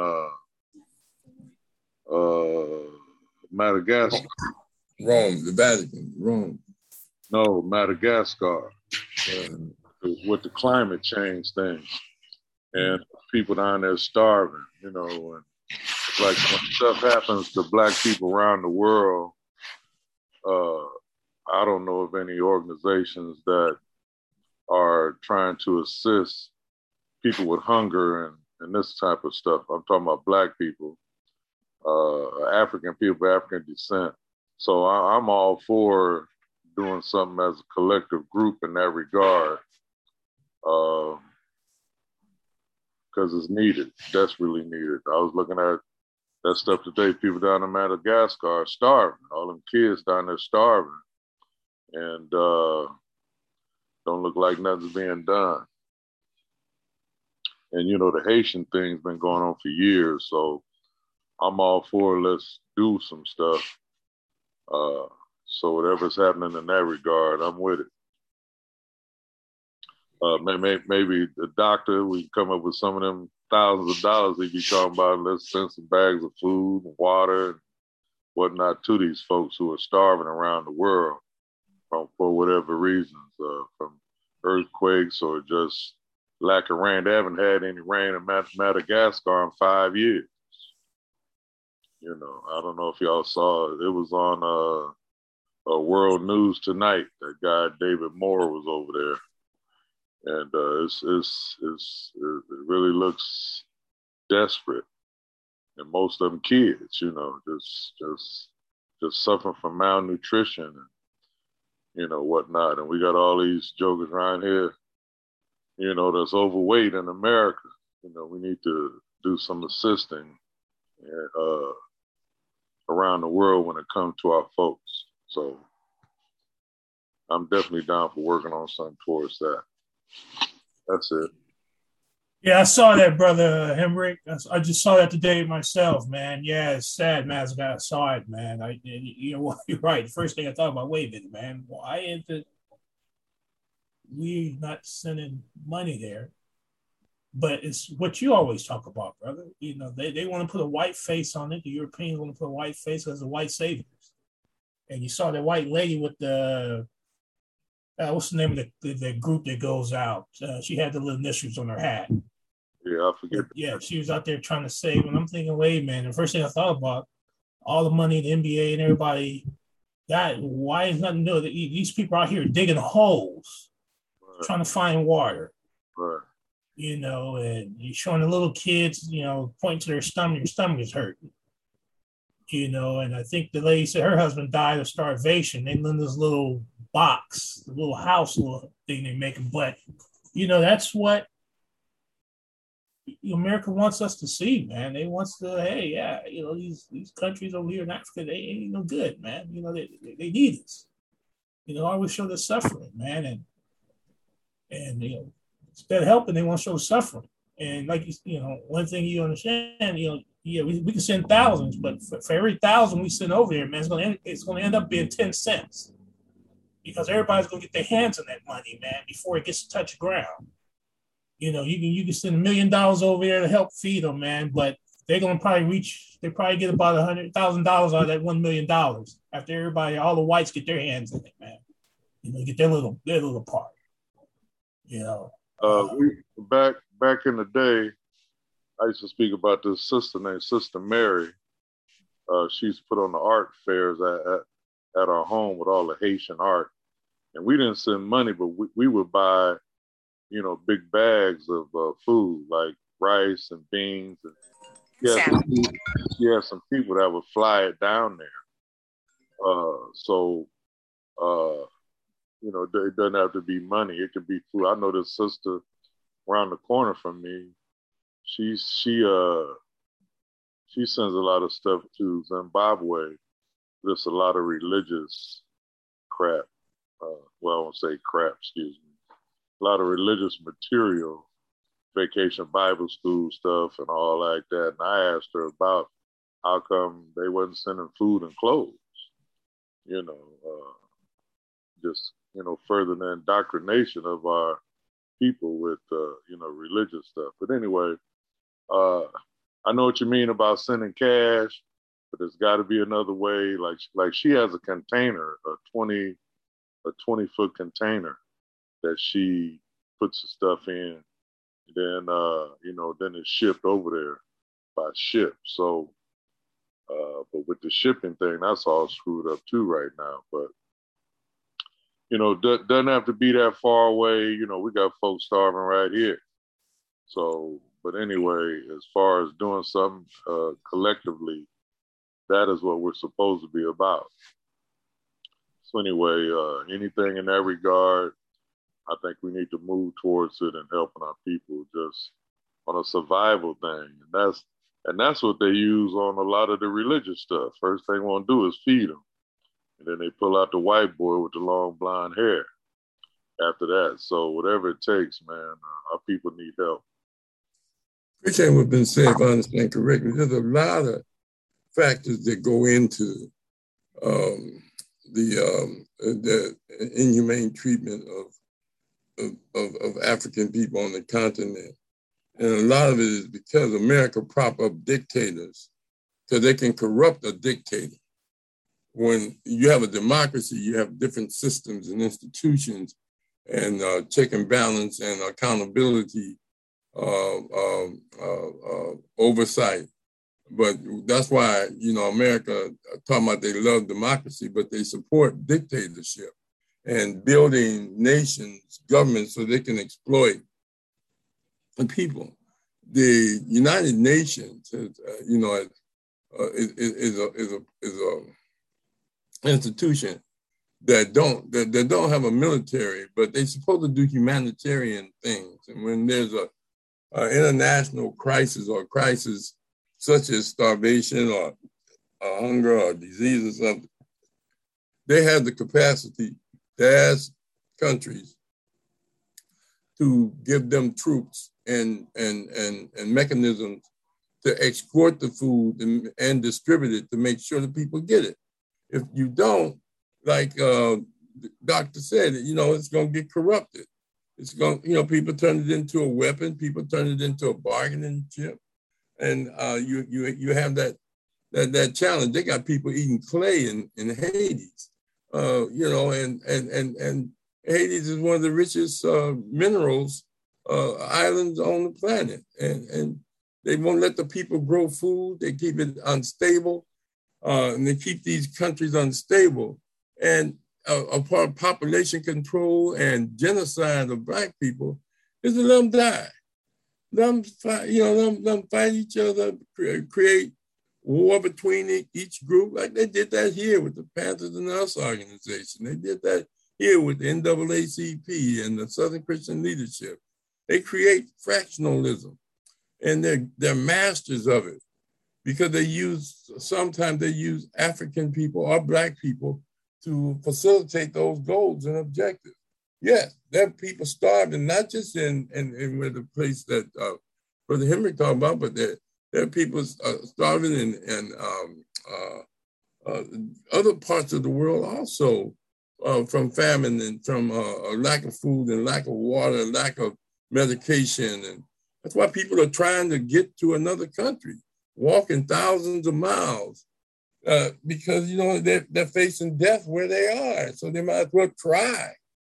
uh, uh, Madagascar. Rome, the Vatican, Rome. No, Madagascar. Uh, with the climate change thing. And people down there starving, you know, and like when stuff happens to Black people around the world, uh, I don't know of any organizations that are trying to assist people with hunger and, and this type of stuff. I'm talking about Black people, uh, African people, African descent. So I, I'm all for doing something as a collective group in that regard, because uh, it's needed, desperately needed. I was looking at that stuff today. People down in Madagascar are starving. All them kids down there starving, and uh, don't look like nothing's being done. And you know, the Haitian thing's been going on for years, so I'm all for let's do some stuff. Uh, so whatever's happening in that regard, I'm with it. Uh, maybe, maybe the doctor, we come up with some of them thousands of dollars he'd be talking about. Let's send some bags of food and water and whatnot to these folks who are starving around the world from, for whatever reasons, uh, from earthquakes or just lack of rain. They haven't had any rain in Madagascar in five years. You know, I don't know if y'all saw it. It was on uh, uh, World News Tonight. That guy David Moore was over there, and uh, it's, it's it's it really looks desperate. And most of them kids, you know, just just just suffering from malnutrition and you know whatnot. And we got all these jokers around here, you know, that's overweight in America. You know, we need to do some assisting uh, around the world when it comes to our folks. So I'm definitely down for working on something towards that. That's it. Yeah, I saw that, Brother Hemrick. I just saw that today myself, man. Yeah, it's sad, man. I saw it, man. I, you know, you're right. The first thing I thought about, wait a minute, man. Why is it we not sending money there? But it's what you always talk about, brother. You know, they, they want to put a white face on it. The Europeans want to put a white face as a white saviors. And you saw that white lady with the, uh, what's the name of the, the, the group that goes out? Uh, she had the little initials on her hat. Yeah, I forget. Yeah, she was out there trying to save. And I'm thinking, wait, man, the first thing I thought about, all the money the N B A and everybody got, why is nothing new? These people out here digging holes, right, trying to find water. Right. You know, and you're showing the little kids, you know, pointing to their stomach, your stomach is hurting. You know, and I think the lady said her husband died of starvation. They live in this little box, the little house, little thing they make. But, you know, that's what America wants us to see, man. They want to, hey, yeah, you know, these these countries over here in Africa, they ain't no good, man. You know, they they need us. You know, always show the suffering, man, and and you know. Instead of helping, they want to show suffering. And like, you know, one thing you understand, you know, yeah, we, we can send thousands, but for, for every thousand we send over there, man, it's going to end, it's going to end up being ten cents because everybody's going to get their hands on that money, man, before it gets to touch the ground. You know, you can you can send a million dollars over there to help feed them, man, but they're going to probably reach, they probably get about a hundred thousand dollars out of that one million dollars after everybody, all the whites get their hands in it, man. You know, get their little their little part. You know. Uh, we, back back in the day, I used to speak about this sister named Sister Mary. Uh, she used to put on the art fairs at, at, at our home with all the Haitian art. And we didn't send money, but we, we would buy, you know, big bags of uh, food like rice and beans. And she had, some, she had some people that would fly it down there. Uh, so, uh, you know, it doesn't have to be money. It could be food. I know this sister around the corner from me. She's she uh she sends a lot of stuff to Zimbabwe. There's a lot of religious crap. uh, well, I won't say crap, excuse me, a lot of religious material, Vacation Bible School stuff and all like that. And I asked her about how come they wasn't sending food and clothes, you know, uh, just, you know, further the indoctrination of our people with, uh, you know, religious stuff. But anyway, uh, I know what you mean about sending cash, but there's got to be another way. Like, like she has a container, a twenty, a twenty foot container that she puts the stuff in. Then, uh, you know, then it's shipped over there by ship. So, uh, but with the shipping thing, that's all screwed up too right now. But, you know, d- doesn't have to be that far away. You know, we got folks starving right here. So, but anyway, as far as doing something uh, collectively, that is what we're supposed to be about. So anyway, uh, anything in that regard, I think we need to move towards it and helping our people just on a survival thing. And that's and that's what they use on a lot of the religious stuff. First thing they want to do is feed them. And then they pull out the white boy with the long blonde hair after that. So whatever it takes, man, uh, our people need help. Appreciate what's been said, if I understand correctly. There's a lot of factors that go into um, the, um, the inhumane treatment of Of, of, of African people on the continent. And a lot of it is because America prop up dictators, because they can corrupt a dictator. When you have a democracy, you have different systems and institutions and uh, check and balance and accountability, uh, uh, uh, uh, oversight. But that's why, you know, America, talking about they love democracy, but they support dictatorship and building nations, governments, so they can exploit the people. The United Nations, is, uh, you know, uh, is, is a is a is a institution that don't that, that don't have a military, but they're supposed to do humanitarian things. And when there's a, a international crisis or a crisis such as starvation or, or hunger or disease or something, they have the capacity to ask countries to give them troops and and and, and mechanisms to export the food and, and distribute it to make sure that people get it. If you don't, like uh, the doctor said, you know, it's going to get corrupted. It's going, you know, people turn it into a weapon. People turn it into a bargaining chip, and uh, you you you have that that that challenge. They got people eating clay in in Hades. Uh, you know, and, and and and Hades is one of the richest uh, minerals uh, islands on the planet, and and they won't let the people grow food. They keep it unstable, uh, and they keep these countries unstable. And a, a part of population control and genocide of Black people is to let them die. Let them fight, you know, let them, let them fight each other, create war between each group, like they did that here with the Panthers and Us organization. They did that here with the N double A C P and the Southern Christian Leadership. They create fractionalism, and they're, they're masters of it because they use, sometimes they use African people or Black people to facilitate those goals and objectives. Yes, there are people starving, not just in, in, in the place that uh, Brother Henry talked about, but there There are people uh, starving in, in um, uh, uh, other parts of the world also uh, from famine and from uh, a lack of food and lack of water, lack of medication. And that's why people are trying to get to another country, walking thousands of miles uh, because, you know, they're, they're facing death where they are. So they might as well try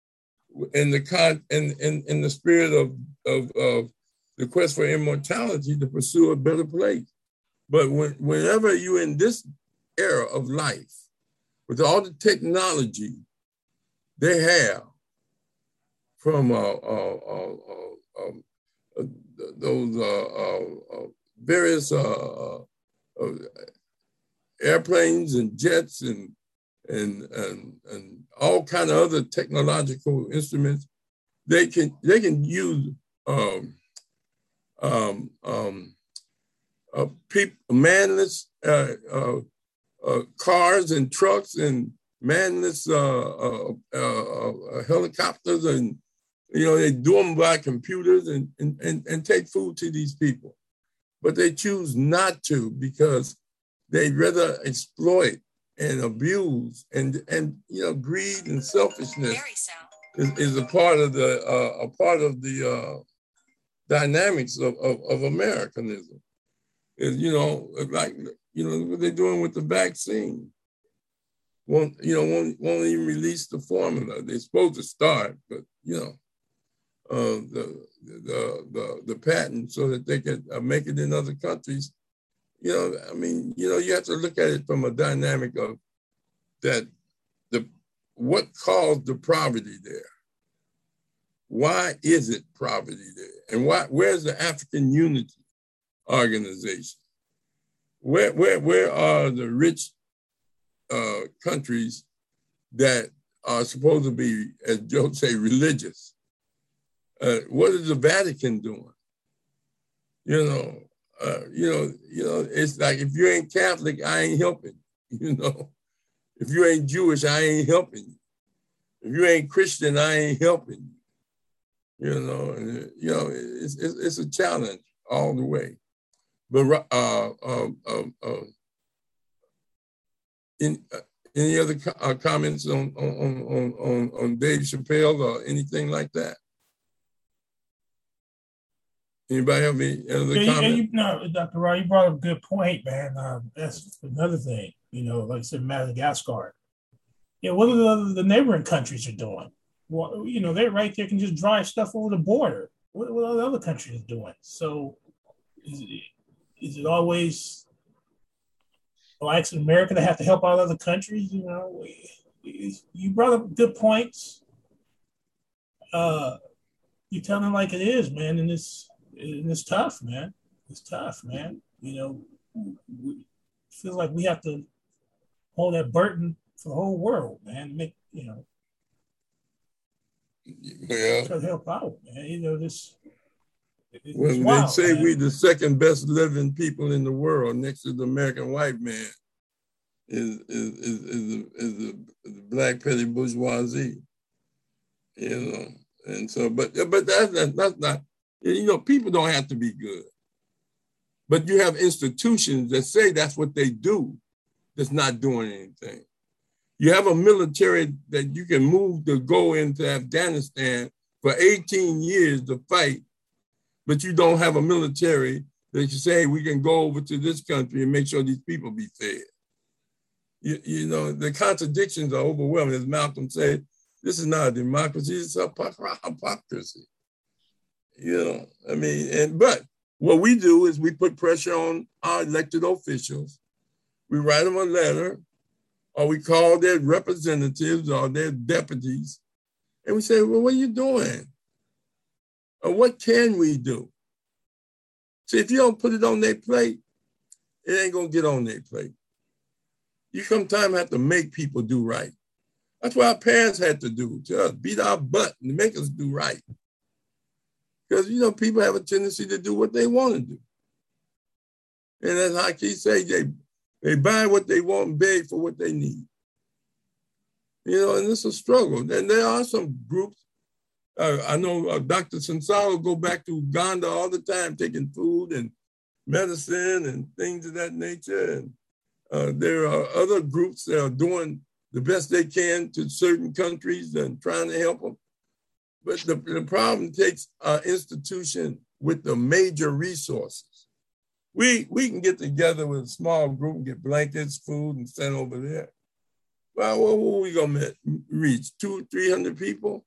in the, con- in, in, in the spirit of, of, of the quest for immortality to pursue a better place. But when, whenever you're in this era of life, with all the technology they have from uh, uh, uh, uh, um, uh, those uh, uh, uh, various uh, uh, airplanes and jets and, and, and, and all kind of other technological instruments, they can, they can use um, Um, um, uh, people, manless uh, uh, uh, cars and trucks and manless uh, uh, uh, uh, helicopters, and you know, they do them by computers and, and, and, and take food to these people. But they choose not to because they'd rather exploit and abuse, and, and you know, greed and selfishness is, is a part of the uh, a part of the uh, dynamics of, of, of Americanism. Is, you know, like, you know, what they're doing with the vaccine. Won't, you know, won't, won't even release the formula. They're supposed to start, but, you know, uh, the, the, the, the patent so that they can uh, make it in other countries. You know, I mean, you know, you have to look at it from a dynamic of that, the what caused the poverty there? Why is it poverty there? And why, where's the African Unity Organization? Where, where, where are the rich uh, countries that are supposed to be, as Joe say, religious? Uh, what is the Vatican doing? You know, uh, you know, you know. It's like, if you ain't Catholic, I ain't helping. You know, if you ain't Jewish, I ain't helping you. If you ain't Christian, I ain't helping you. You know, and, you know, it's, it's it's a challenge all the way. But uh, uh, uh, uh, in, uh, any other co- uh, comments on on on on on Dave Chappelle or anything like that? Anybody have any other yeah, comments? You, no, Doctor Rod, you brought up a good point, man. Um, that's another thing. You know, like I said, Madagascar. Yeah, what are the, other, the neighboring countries are doing? Well, you know, they're right there, can just drive stuff over the border. What, what are the other countries doing? So, is it, is it always blacks in America that have to help out other countries? You know, you brought up good points. Uh, you tell them like it is, man, and it's and it's tough, man. It's tough, man. You know, we feel like we have to hold that burden for the whole world, man. Make you know, yeah, try to help out, man. You know this. It's when wild, they say man. we're the second best living people in the world, next to the American white man, is is is is the, is the, is the black petty bourgeoisie. You know, and so, but but that's not, that's not. You know, people don't have to be good, but you have institutions that say that's what they do, that's not doing anything. You have a military that you can move to go into Afghanistan for eighteen years to fight, but you don't have a military that you say, hey, we can go over to this country and make sure these people be fed. You, you know, the contradictions are overwhelming. As Malcolm said, this is not a democracy, it's a hypocrisy. You know, I mean, and but what we do is we put pressure on our elected officials. We write them a letter, or we call their representatives or their deputies, and we say, well, what are you doing? Or what can we do? See, if you don't put it on their plate, it ain't gonna get on their plate. You sometimes have to make people do right. That's what our parents had to do, to us, beat our butt and make us do right. Because, you know, people have a tendency to do what they want to do. And as I keep saying, they, they buy what they want and beg for what they need. You know, and it's a struggle. And there are some groups. Uh, I know uh, Doctor Sansalo go back to Uganda all the time, taking food and medicine and things of that nature. And uh, there are other groups that are doing the best they can to certain countries and trying to help them. But the, the problem takes an institution with the major resources. We we can get together with a small group and get blankets, food, and send over there. Well, what are we gonna reach? Two, three hundred people?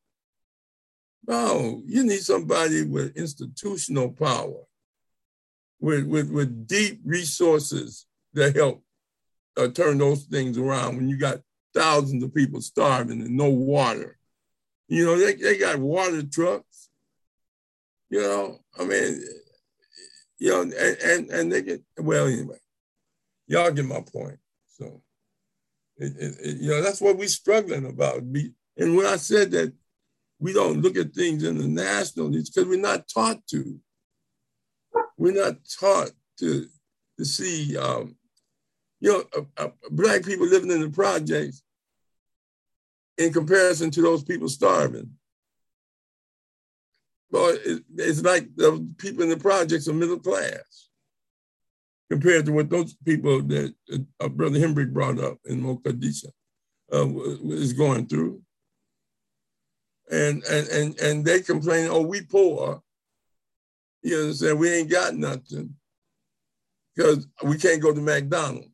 No, you need somebody with institutional power, with with, with deep resources that help uh, turn those things around when you got thousands of people starving and no water. You know, they, they got water trucks, you know, I mean, you know, and, and, and they get, well, anyway, y'all get my point. So, it, it, it, you know, that's what we're struggling about. And when I said that we don't look at things internationally, it's because we're not taught to. We're not taught to, to see, um, you know, uh, uh, Black people living in the projects, in comparison to those people starving. Well, it, it's like the people in the projects are middle class compared to what those people that uh, Brother Hembrick brought up in Mogadishu uh, is going through. And, and, and, and they complain, oh, we poor. You understand? We ain't got nothing because we can't go to McDonald's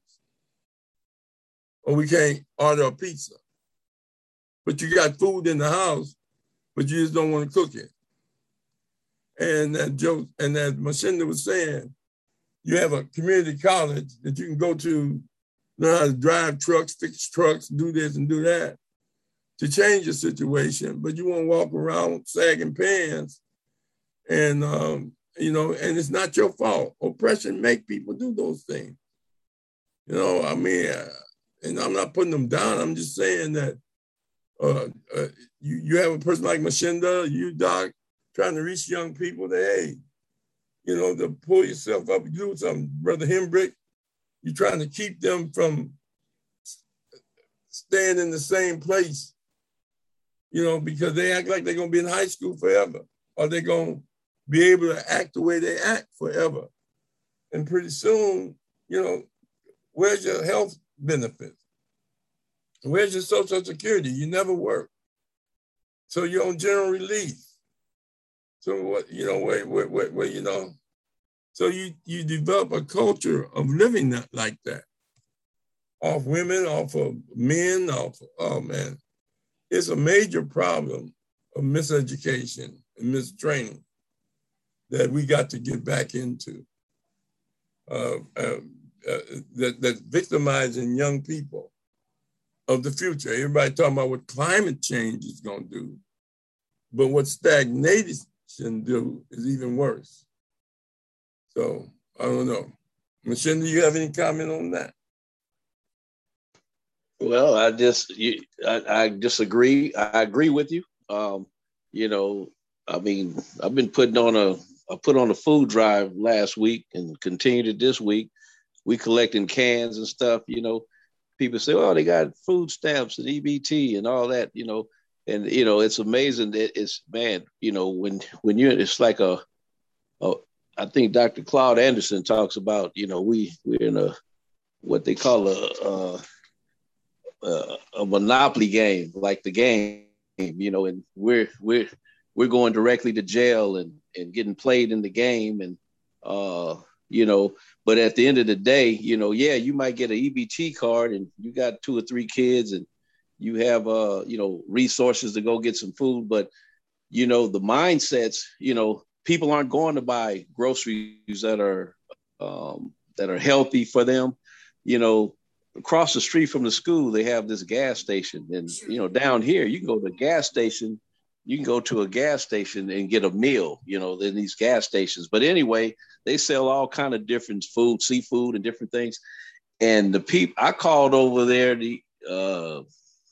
or we can't order a pizza. But you got food in the house, but you just don't want to cook it. And that Joe and that Mashinda was saying, you have a community college that you can go to, learn how to drive trucks, fix trucks, do this and do that to change the situation. But you won't walk around sagging pants, and um, you know, and it's not your fault. Oppression make people do those things. You know, I mean, uh, and I'm not putting them down. I'm just saying that uh, uh, you you have a person like Mashinda, you Doc, trying to reach young people that, hey, you know, to pull yourself up and do something. Brother Hembrick, you're trying to keep them from staying in the same place, you know, because they act like they're going to be in high school forever, or they're going to be able to act the way they act forever. And pretty soon, you know, where's your health benefits? Where's your Social Security? You never work. So you're on general relief. So what, you know, where, where, where, where, you know, so you, you develop a culture of living that like that. Off women, off of men, off, oh man. It's a major problem of miseducation and mistraining that we got to get back into. Uh, uh, uh, that, that's victimizing young people of the future. Everybody talking about what climate change is gonna do, but what stagnation do is even worse. So I don't know. Mashinda, do you have any comment on that? Well, I just you, I, I disagree. I agree with you. Um, you know, I mean, I've been putting on a I put on a food drive last week and continued it this week. We collecting cans and stuff. You know, people say, "Oh, they got food stamps and E B T and all that." You know. And, you know, it's amazing that it's, man, you know, when when you're, it's like a, a, I think Doctor Claude Anderson talks about, you know, we, we're in a, what they call a, a, a, a monopoly game, like the game, you know, and we're, we're, we're going directly to jail and, and getting played in the game. And, uh, you know, but at the end of the day, you know, yeah, you might get an E B T card and you got two or three kids and you have, uh, you know, resources to go get some food, but, you know, the mindsets, you know, people aren't going to buy groceries that are um, that are healthy for them. You know, across the street from the school, they have this gas station. And, you know, down here, you can go to a gas station, you can go to a gas station and get a meal, you know, in these gas stations. But anyway, they sell all kind of different food, seafood and different things. And the people, I called over there, the, uh,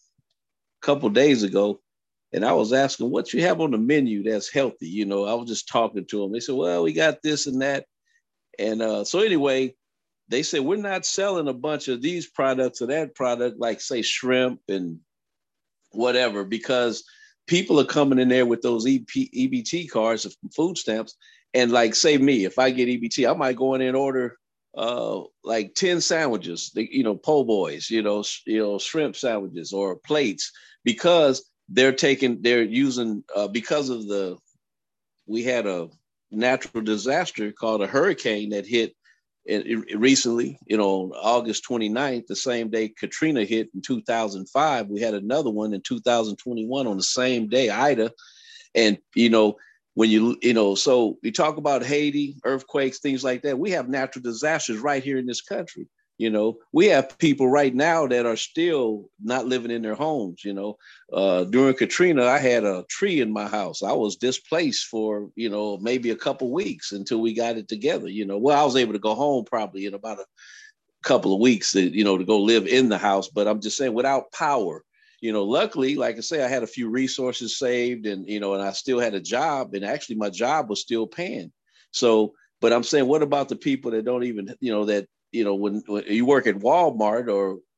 couple days ago, and I was asking what you have on the menu that's healthy. You know, I was just talking to them. They said, well, we got this and that. And uh, so anyway, they said, we're not selling a bunch of these products or that product, like say shrimp and whatever, because people are coming in there with those E B T cards of food stamps. And like, say me, if I get E B T, I might go in and order uh like ten sandwiches, you know, po' boys, you know, sh- you know, shrimp sandwiches or plates, because they're taking, they're using, uh, because of the, we had a natural disaster called a hurricane that hit it, it recently, you know, on August twenty-ninth, the same day Katrina hit in two thousand five. We had another one in two thousand twenty-one on the same day, Ida. And, you know, when you, you know, so we talk about Haiti, earthquakes, things like that. We have natural disasters right here in this country. You know, we have people right now that are still not living in their homes. You know, uh, during Katrina, I had a tree in my house. I was displaced for, you know, maybe a couple weeks until we got it together. You know, well, I was able to go home probably in about a couple of weeks, to, you know, to go live in the house. But I'm just saying, without power, you know, luckily, like I say, I had a few resources saved, and, you know, and I still had a job, and actually my job was still paying. So, but I'm saying, what about the people that don't even, you know, that, you know, when, when you work at Walmart or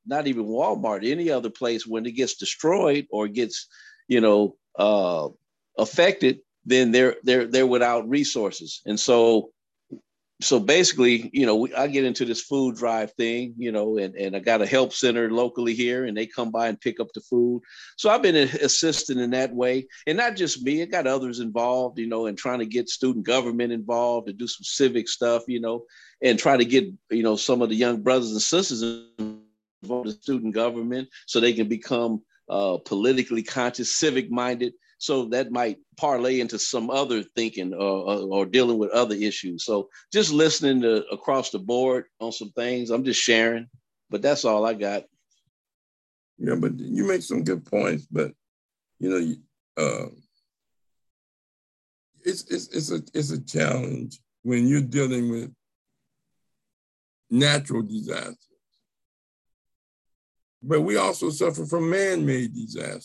not even Walmart, any other place, when it gets destroyed or gets, you know, uh, affected, then they're they're they're without resources. And so so basically, you know, we, I get into this food drive thing, you know, and, and I got a help center locally here, and they come by and pick up the food. So I've been assisting in that way, and not just me. I got others involved, you know, and trying to get student government involved and do some civic stuff, you know, and try to get, you know, some of the young brothers and sisters involved in student government so they can become uh, politically conscious, civic minded. So that might parlay into some other thinking or, or, or dealing with other issues. So just listening to across the board on some things. I'm just sharing, but that's all I got. Yeah, but you make some good points. But you know, uh, it's it's it's a it's a challenge when you're dealing with natural disasters. But we also suffer from man-made disasters.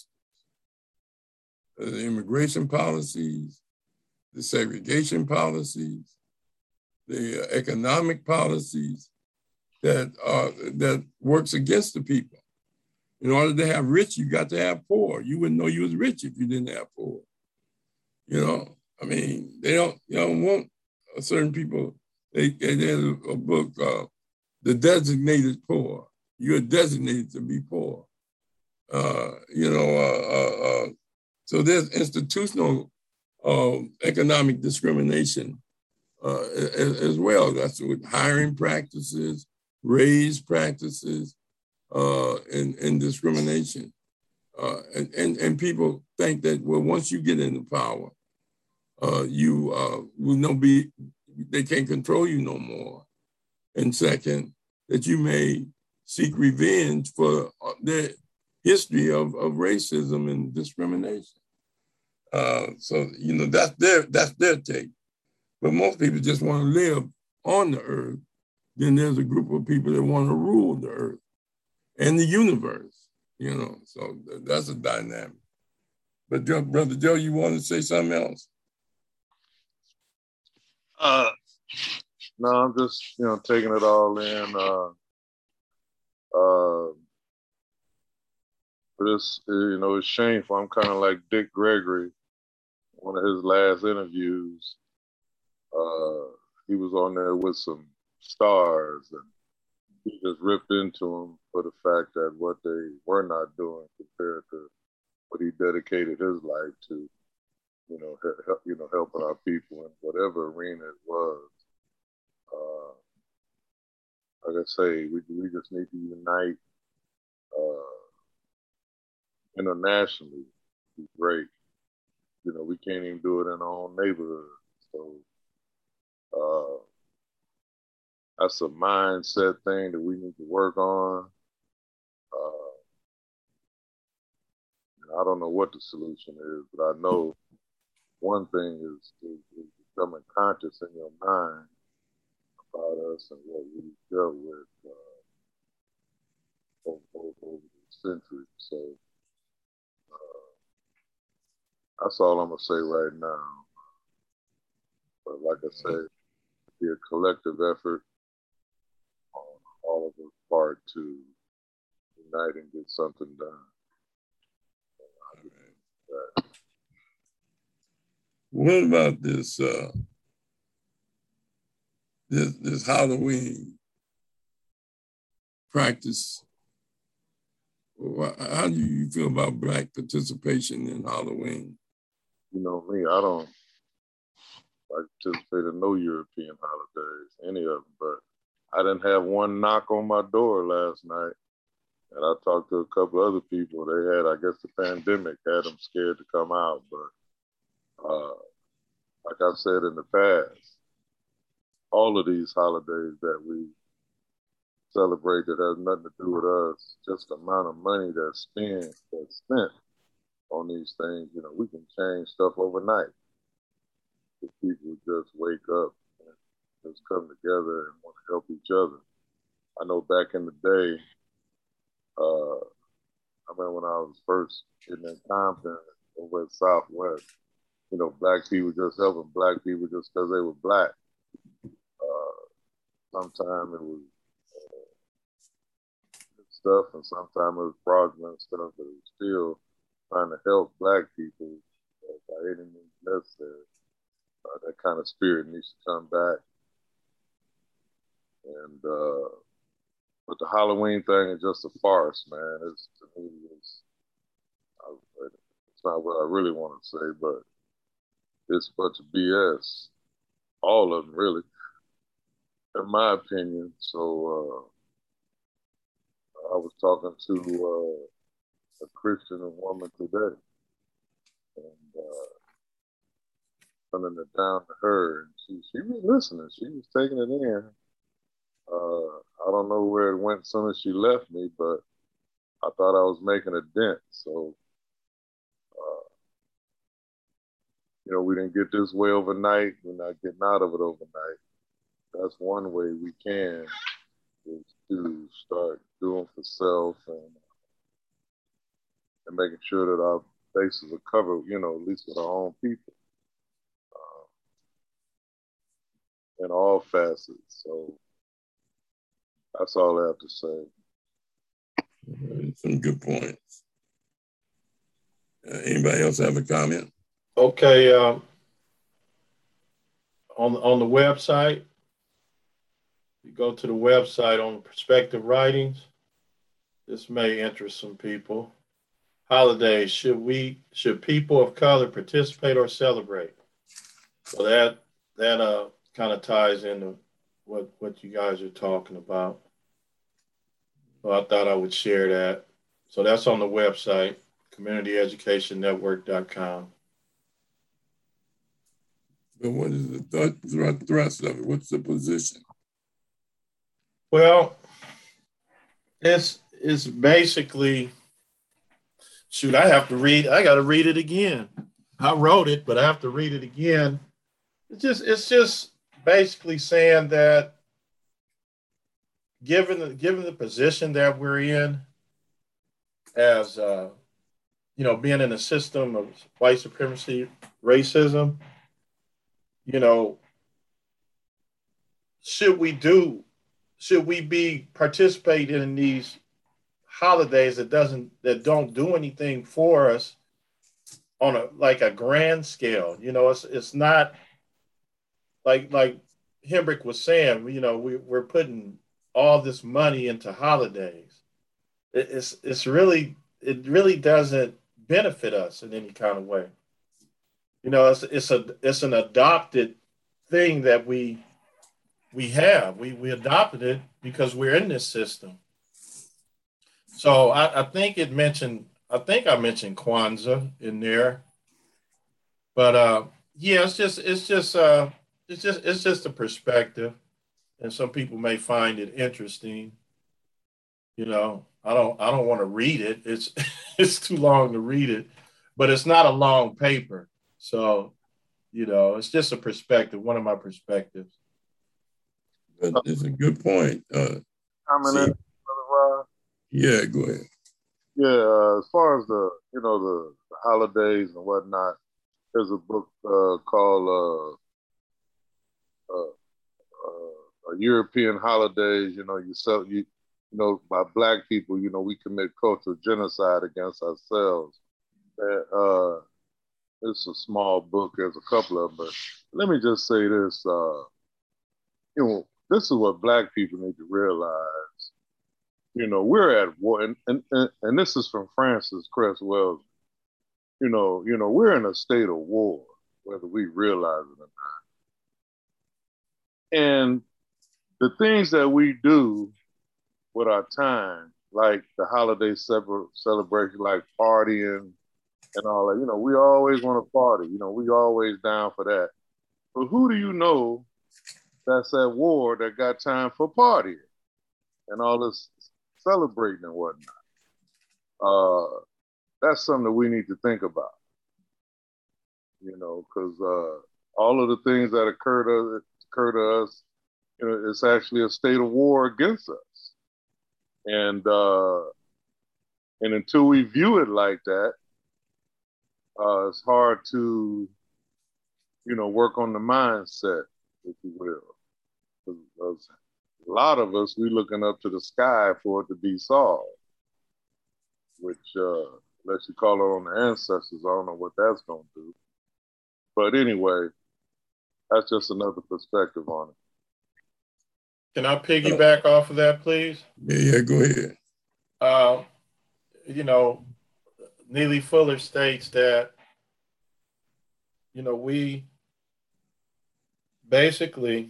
The immigration policies, the segregation policies, the economic policies that are that works against the people. In order to have rich, you got to have poor. You wouldn't know you was rich if you didn't have poor. You know, I mean, they don't, you don't want certain people. They, they there's a book, uh, The Designated Poor. You're designated to be poor. Uh, you know, uh, uh, uh, so there's institutional uh, economic discrimination uh, as, as well. That's with hiring practices, raise practices, uh, and, and discrimination. Uh, and, and, and people think that, well, once you get into power, uh, you uh, will no be, they can't control you no more. And second, that you may seek revenge for their history of, of racism and discrimination. Uh, so, you know, that's their, that's their take. But most people just want to live on the earth. Then there's a group of people that want to rule the earth and the universe, you know, so that's a dynamic. But Joe, Brother Joe, you want to say something else? Uh, no, I'm just, you know, taking it all in. Uh, uh, but it's, you know, it's shameful. I'm kind of like Dick Gregory, one of his last interviews. Uh, he was on there with some stars, and he just ripped into them for the fact that what they were not doing compared to what he dedicated his life to, you know, help, you know, helping our people in whatever arena it was. Uh, like I say, we we just need to unite uh, internationally. Be great. You know, we can't even do it in our own neighborhood. So uh, that's a mindset thing that we need to work on. Uh, I don't know what the solution is, but I know one thing is, is, is becoming conscious in your mind about us and what we dealt with uh, over, over, over the centuries. So uh, that's all I'm going to say right now. But like I said, it'll be a collective effort on all of us part to unite and get something done. What about this, uh, this this Halloween practice? How do you feel about Black participation in Halloween? You know me, I don't participate in no European holidays, any of them, but I didn't have one knock on my door last night. And I talked to a couple other people. They had, I guess the pandemic had them scared to come out. But uh, like I said in the past, all of these holidays that we celebrate that has nothing to do with us, just the amount of money that's spent, that's spent on these things, you know, we can change stuff overnight. If people just wake up and just come together and want to help each other. I know back in the day, uh, I remember when I was first getting in Compton over at Southwest, you know, Black people just helping Black people just because they were Black. Uh, Sometimes it was uh, stuff, and sometimes it was fraudulent stuff, but it was still trying to help Black people uh, by any means necessary. Uh, that kind of spirit needs to come back. And uh, but the Halloween thing is just a farce, man. It's to me, it's, it's not what I really want to say, but it's a bunch of B S. All of them, really, in my opinion. So uh, I was talking to uh, a Christian woman today, and uh, running it down to her, and she she was listening. She was taking it in. Uh, I don't know where it went as soon as she left me, but I thought I was making a dent. So, uh, you know, we didn't get this way overnight. We're not getting out of it overnight. That's one way we can, is to start doing for self and, and making sure that our bases are covered, you know, at least with our own people, uh, in all facets. So that's all I have to say. Some good points. Uh, anybody else have a comment? Okay. Uh, on, on the website, you go to the website on Perspective Writings. This may interest some people. Holidays, should we, should people of color participate or celebrate? So that, that uh, kind of ties into what, what you guys are talking about. So I thought I would share that. So that's on the website, community education network dot com. But what is the th- thrust of it? What's the position? Well, it's it's basically, shoot, I have to read, I got to read it again. I wrote it, but I have to read it again. It's just, it's just basically saying that given the, given the position that we're in as, uh, you know, being in a system of white supremacy, racism, you know, should we do, should we be participating in these holidays that doesn't, that don't do anything for us on a, like a grand scale? You know, it's, it's not like, like Hendrick was saying, you know, we, we're putting all this money into holidays. It, it's, it's really, it really doesn't benefit us in any kind of way. You know, it's, it's a, it's an adopted thing that we, we have, we, we adopted it because we're in this system. So I, I think it mentioned, I think I mentioned Kwanzaa in there, but uh, yeah, it's just, it's just, uh, it's just, it's just a perspective, and some people may find it interesting. You know, I don't, I don't want to read it. It's, it's too long to read it, but it's not a long paper. So, you know, it's just a perspective, one of my perspectives. But it's a good point. Uh, see, yeah, go ahead. Yeah, uh, as far as the, you know, the, the holidays and whatnot, there's a book uh, called uh, uh, uh, European Holidays. You know, you sell you, you know, by Black people, you know, we commit cultural genocide against ourselves. Uh, it's a small book. There's a couple of them, but let me just say this. Uh, you know, this is what Black people need to realize. You know, we're at war, and, and, and this is from Francis Cress Wells. You know, you know, we're in a state of war, whether we realize it or not. And the things that we do with our time, like the holiday celebration, like partying and all that, you know, we always want to party. You know, we always down for that. But who do you know that's at war that got time for partying and all this celebrating and whatnot? Uh, that's something that we need to think about, you know, because uh, all of the things that occur to, occur to us, you know, it's actually a state of war against us. And uh, and until we view it like that, uh, it's hard to, you know, work on the mindset, if you will. Because a lot of us, we looking up to the sky for it to be solved, which, uh, unless you call it on the ancestors, I don't know what that's going to do. But anyway, that's just another perspective on it. Can I piggyback uh, off of that, please? Yeah, yeah, go ahead. Uh, you know, Neely Fuller states that, you know, we basically,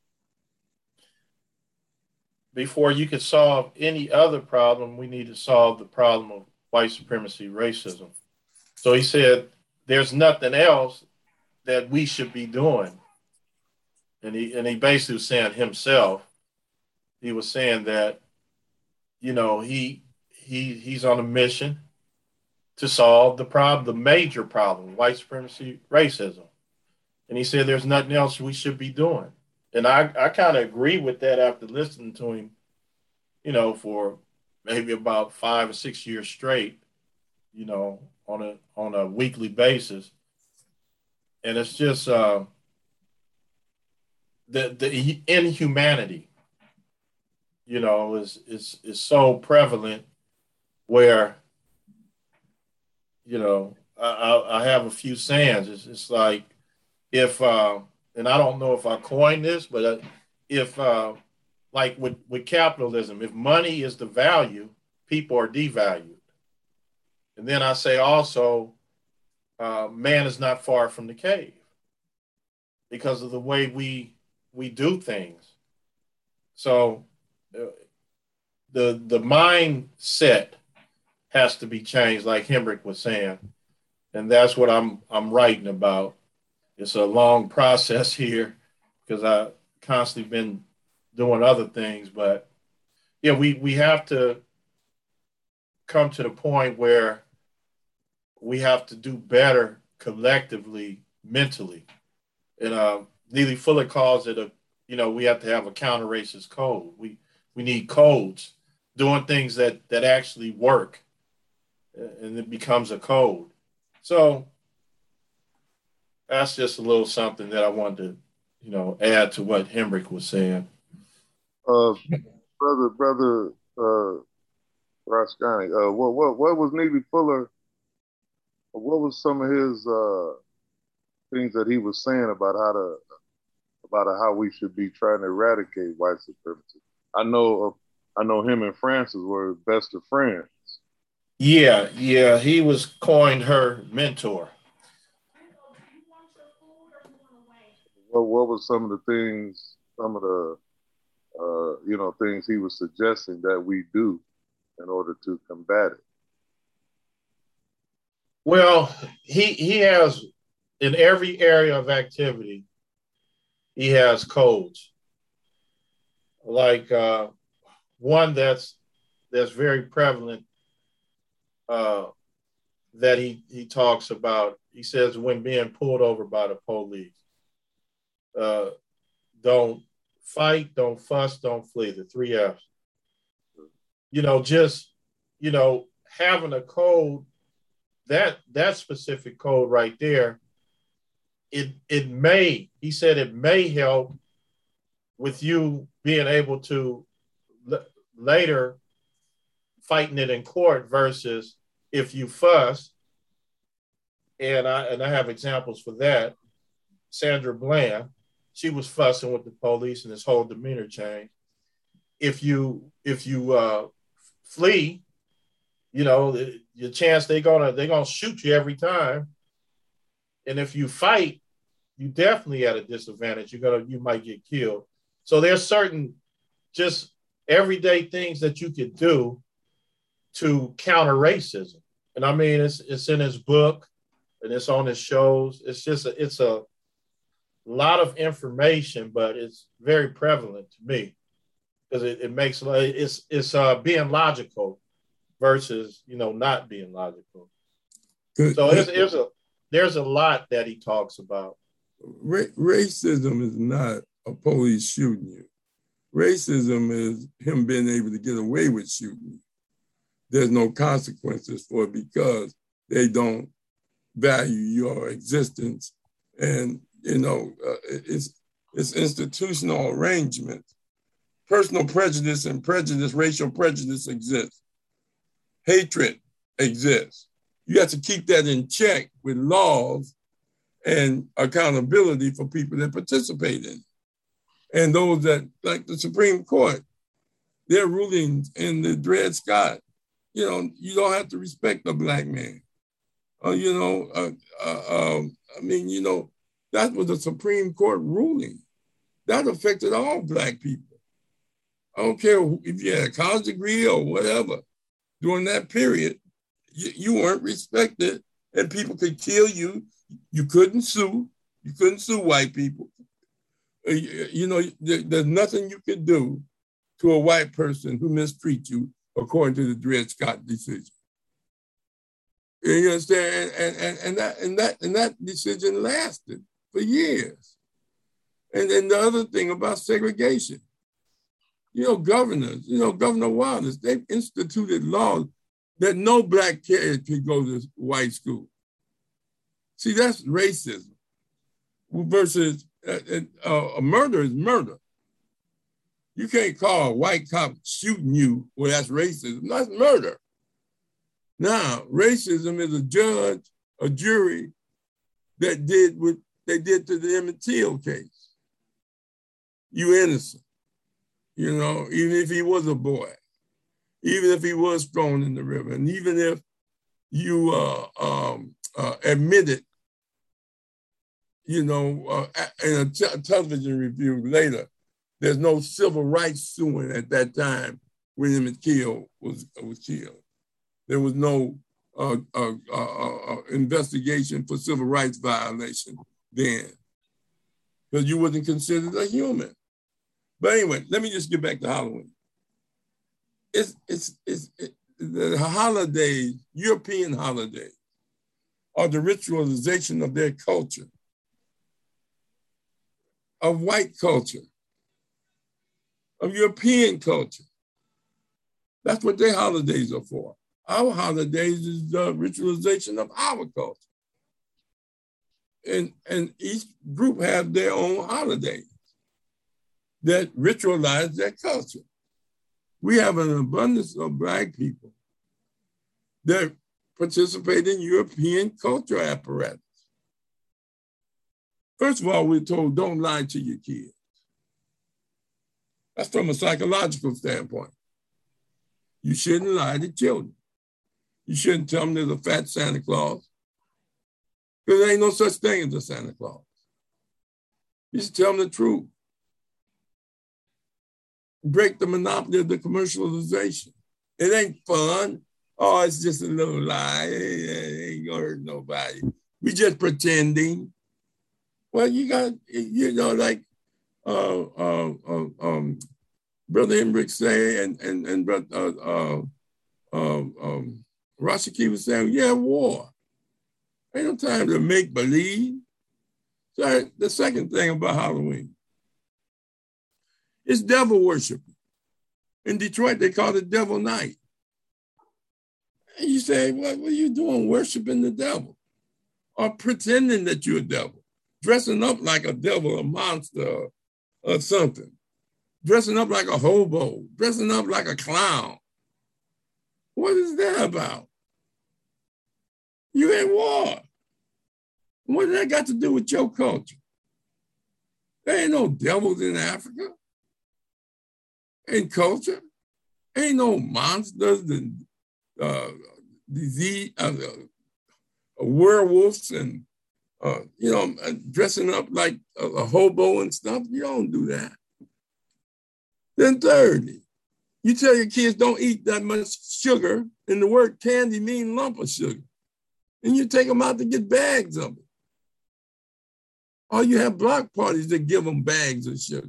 before you could solve any other problem, we need to solve the problem of white supremacy, racism. So he said, there's nothing else that we should be doing. And he, and he basically was saying himself, he was saying that, you know, he, he, he's on a mission to solve the problem, the major problem, white supremacy, racism. And he said, there's nothing else we should be doing. And I, I kind of agree with that after listening to him, you know, for maybe about five or six years straight, you know, on a, on a weekly basis. And it's just uh, the, the inhumanity, you know, is, is, is so prevalent where, you know, I, I have a few sayings. It's, it's like if, uh, and I don't know if I coined this, but if, uh, like with, with capitalism, if money is the value, people are devalued. And then I say also, uh, man is not far from the cave because of the way we we do things. So uh, the the mindset has to be changed, like Hendrick was saying, and that's what I'm I'm writing about. It's a long process here because I constantly been doing other things, but yeah, we we have to come to the point where we have to do better collectively, mentally. And uh, Neely Fuller calls it a, you know, we have to have a counter-racist code. We we need codes, doing things that that actually work, and it becomes a code. So that's just a little something that I wanted to, you know, add to what Hendrick was saying. Uh, brother, brother, uh, Rascani, uh, what, what, what was Neely Fuller? What was some of his uh, things that he was saying about how to, about how we should be trying to eradicate white supremacy? I know, uh, I know him and Frances were best of friends. Yeah, yeah, he was coined her mentor. What, what was some of the things, some of the, uh, you know, things he was suggesting that we do in order to combat it? Well, he he has, in every area of activity, he has codes. Like uh, one that's that's very prevalent uh, that he he talks about. He says when being pulled over by the police, uh, don't fight, don't fuss, don't flee. The three F's. You know, just you know, having a code. That that specific code right there, it it may, he said it may help with you being able to l- later fighting it in court versus if you fuss. And I and I have examples for that. Sandra Bland, she was fussing with the police and this whole demeanor change. If you if you uh, flee, you know, your chance they're gonna they're gonna shoot you every time. And if you fight, you definitely at a disadvantage. You're gonna you might get killed. So there's certain just everyday things that you could do to counter racism. And I mean it's it's in his book and it's on his shows. It's just a, it's a lot of information, but it's very prevalent to me because it, it makes it's it's uh, being logical versus, you know, not being logical. Good. So there's, there's a there's a lot that he talks about. Ra- racism is not a police shooting you. Racism is him being able to get away with shooting you. There's no consequences for it because they don't value your existence. And, you know, uh, it's, it's institutional arrangements personal prejudice and prejudice, racial prejudice exists. Hatred exists. You have to keep that in check with laws and accountability for people that participate in it. And those that, like the Supreme Court, their rulings in the Dred Scott, you know, you don't have to respect a black man. Uh, you know, uh, uh, um, I mean, you know, that was a Supreme Court ruling. That affected all black people. I don't care if you had a college degree or whatever. During that period, you, you weren't respected and people could kill you. You couldn't sue. You couldn't sue white people. Uh, you, you know, there, there's nothing you could do to a white person who mistreats you according to the Dred Scott decision. You understand? And, and, and, that, and, that, and that decision lasted for years. And then the other thing about segregation, you know, governors, you know, Governor Wallace, they've instituted laws that no black kid could go to white school. See, that's racism versus uh, uh, a murder is murder. You can't call a white cop shooting you, well, that's racism. That's murder. Now, racism is a judge, a jury that did what they did to the Emmett Till case. You innocent, you know, even if he was a boy, even if he was thrown in the river, and even if you uh, um, uh, admitted, you know, uh, in a t- television review later, there's no civil rights suing at that time when Emmett Till was, was killed. There was no uh, uh, uh, uh, investigation for civil rights violation then, because you wasn't considered a human. But anyway, let me just get back to Halloween. It's, it's, it's, it, the holidays, European holidays, are the ritualization of their culture, of white culture, of European culture. That's what their holidays are for. Our holidays is the ritualization of our culture. And, and each group has their own holidays that ritualize their culture. We have an abundance of black people that participate in European cultural apparatus. First of all, we're told don't lie to your kids. That's from a psychological standpoint. You shouldn't lie to children. You shouldn't tell them there's a fat Santa Claus, because there ain't no such thing as a Santa Claus. You should tell them the truth. Break the monopoly of the commercialization. It ain't fun. Oh, it's just a little lie. It ain't gonna hurt nobody. We just pretending. Well, you got, you know, like uh, uh, uh, um, Brother Hendricks say, and and and uh, uh, uh, um, Rashaki was saying, yeah, war. Ain't no time to make believe. So the second thing about Halloween, it's devil worshiping. In Detroit, they call it Devil Night. And you say, what, what are you doing worshiping the devil? Or pretending that you're a devil, dressing up like a devil, a monster, or, or something. Dressing up like a hobo, dressing up like a clown. What is that about? You in war. What does that got to do with your culture? There ain't no devils in Africa. Ain't culture. Ain't no monsters and uh, disease, uh, uh, werewolves and, uh, you know, dressing up like a, a hobo and stuff. You don't do that. Then thirdly, you tell your kids don't eat that much sugar, and the word candy means lump of sugar. And you take them out to get bags of it. Or you have block parties that give them bags of sugar.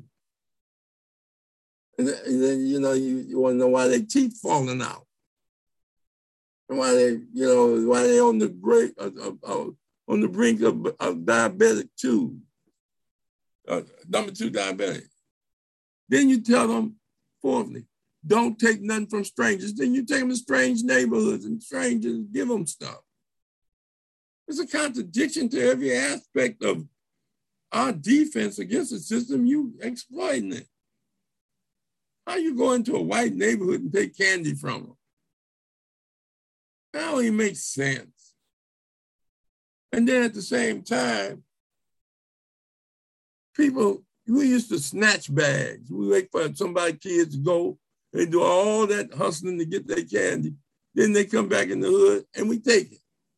And then, you know, you, you want to know why their teeth falling out. And why they, you know, why they on the break, uh, uh, uh, on the brink of, of diabetic two, uh, number two diabetic. Then you tell them, fourthly, don't take nothing from strangers. Then you take them to strange neighborhoods and strangers, give them stuff. It's a contradiction to every aspect of our defense against the system. You exploiting it. How you go into a white neighborhood and take candy from them? That don't even make sense. And then at the same time, people, we used to snatch bags. We wait for somebody, kids to go. They do all that hustling to get their candy. Then they come back in the hood and we take it.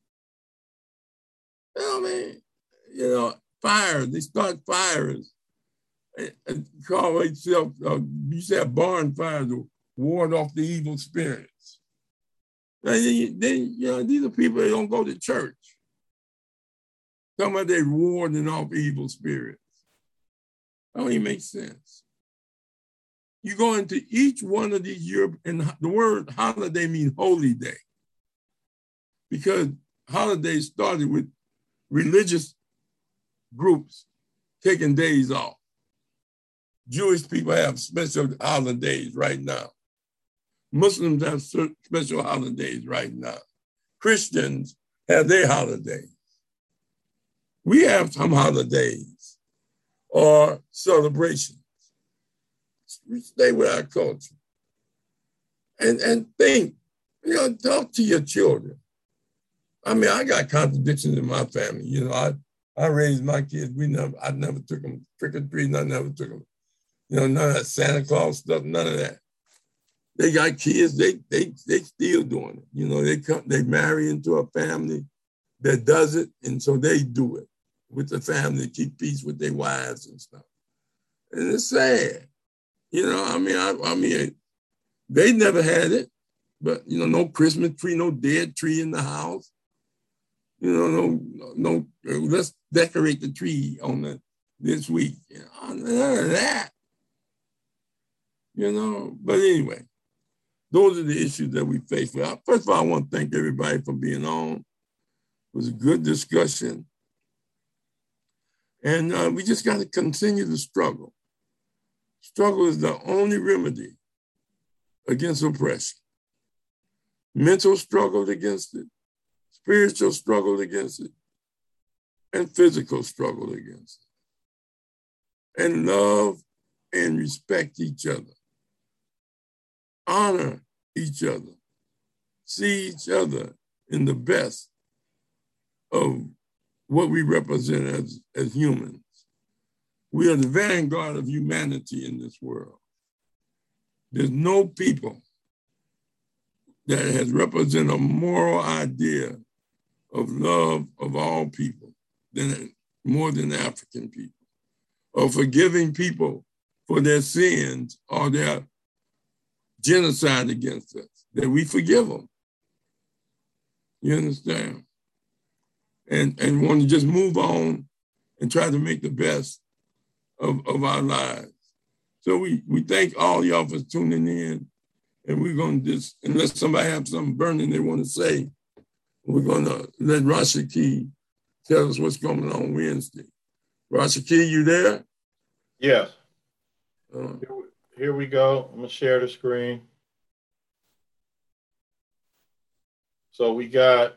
You know what I mean? You know, fires, they start fires. And call itself, uh, you say barn fires to ward off the evil spirits. And then, then, you know, these are people that don't go to church. Talking about they warding off evil spirits. That don't even make sense. You go into each one of these Europe, and the word holiday means holy day. Because holidays started with religious groups taking days off. Jewish people have special holidays right now. Muslims have special holidays right now. Christians have their holidays. We have some holidays or celebrations. We stay with our culture. And, and think, you know, talk to your children. I mean, I got contradictions in my family. You know, I, I raised my kids. We never, I never took them trick or treating. I never took them, you know, none of that Santa Claus stuff, none of that. They got kids, they they they still doing it. You know, they come, they marry into a family that does it, and so they do it with the family, keep peace with their wives and stuff. And it's sad. You know, I mean, I, I mean, they never had it, but you know, no Christmas tree, no dead tree in the house. You know, no, no, let's decorate the tree on the this week. You know, none of that. You know, but anyway, those are the issues that we face. First of all, I want to thank everybody for being on. It was a good discussion. And uh, we just got to continue to struggle. Struggle is the only remedy against oppression. Mental struggle against it, spiritual struggle against it, and physical struggle against it. And love and respect each other. Honor each other. See each other in the best of what we represent as, as humans. We are the vanguard of humanity in this world. There's no people that has represented a moral idea of love of all people than more than African people, or forgiving people for their sins or their genocide against us, that we forgive them. You understand? And, and want to just move on and try to make the best of, of our lives. So we, we thank all y'all for tuning in. And we're going to just, unless somebody has something burning they want to say, we're going to let Rashaki tell us what's going on Wednesday. Rashaki, you there? Yes. Uh, here, here we go. I'm going to share the screen. So we got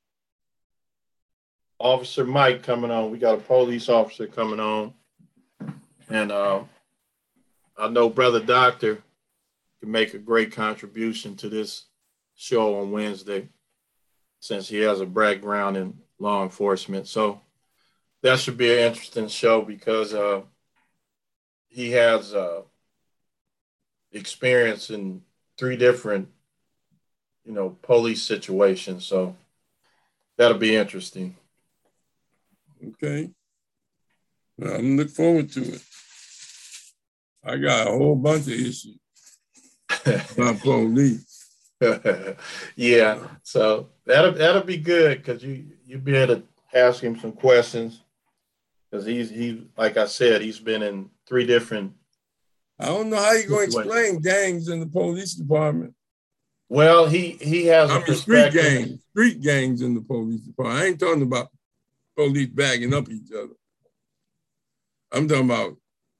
Officer Mike coming on. We got a police officer coming on. And uh, I know Brother Doctor can make a great contribution to this show on Wednesday, since he has a background in law enforcement. So that should be an interesting show because uh, he has uh, experience in three different, you know, police situations. So that'll be interesting. Okay. Well, I'm looking forward to it. I got a whole bunch of issues about police. Yeah, so that'll that'll be good because you you'll be able to ask him some questions because he's he like I said he's been in three different. I don't know how you're going to explain gangs in the police department. Well, he he has I a mean, perspective. street gangs, street gangs in the police department. I ain't talking about police bagging up each other. I'm talking about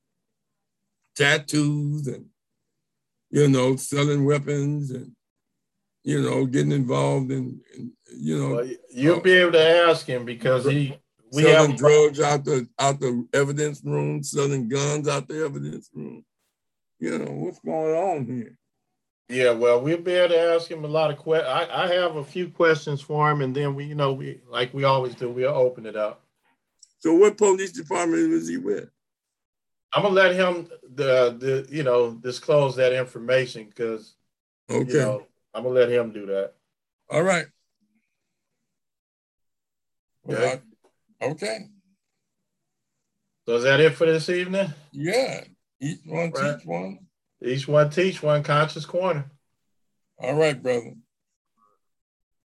tattoos and, you know, selling weapons and, you know, getting involved in, in you know. Well, you'll uh, be able to ask him because he we selling have drugs out the out the evidence room, selling guns out the evidence room. you know, what's going on here? Yeah, well, we'll be able to ask him a lot of questions. I, I have a few questions for him, and then we, you know, we like we always do, we'll open it up. So, what police department was he with? I'm gonna let him, the the you know, disclose that information because, okay, you know, I'm gonna let him do that. All right. Okay. Well, I, okay. So is that it for this evening? Yeah. Each one right. Teach one. Each one teach one. Conscious Corner. All right, brother.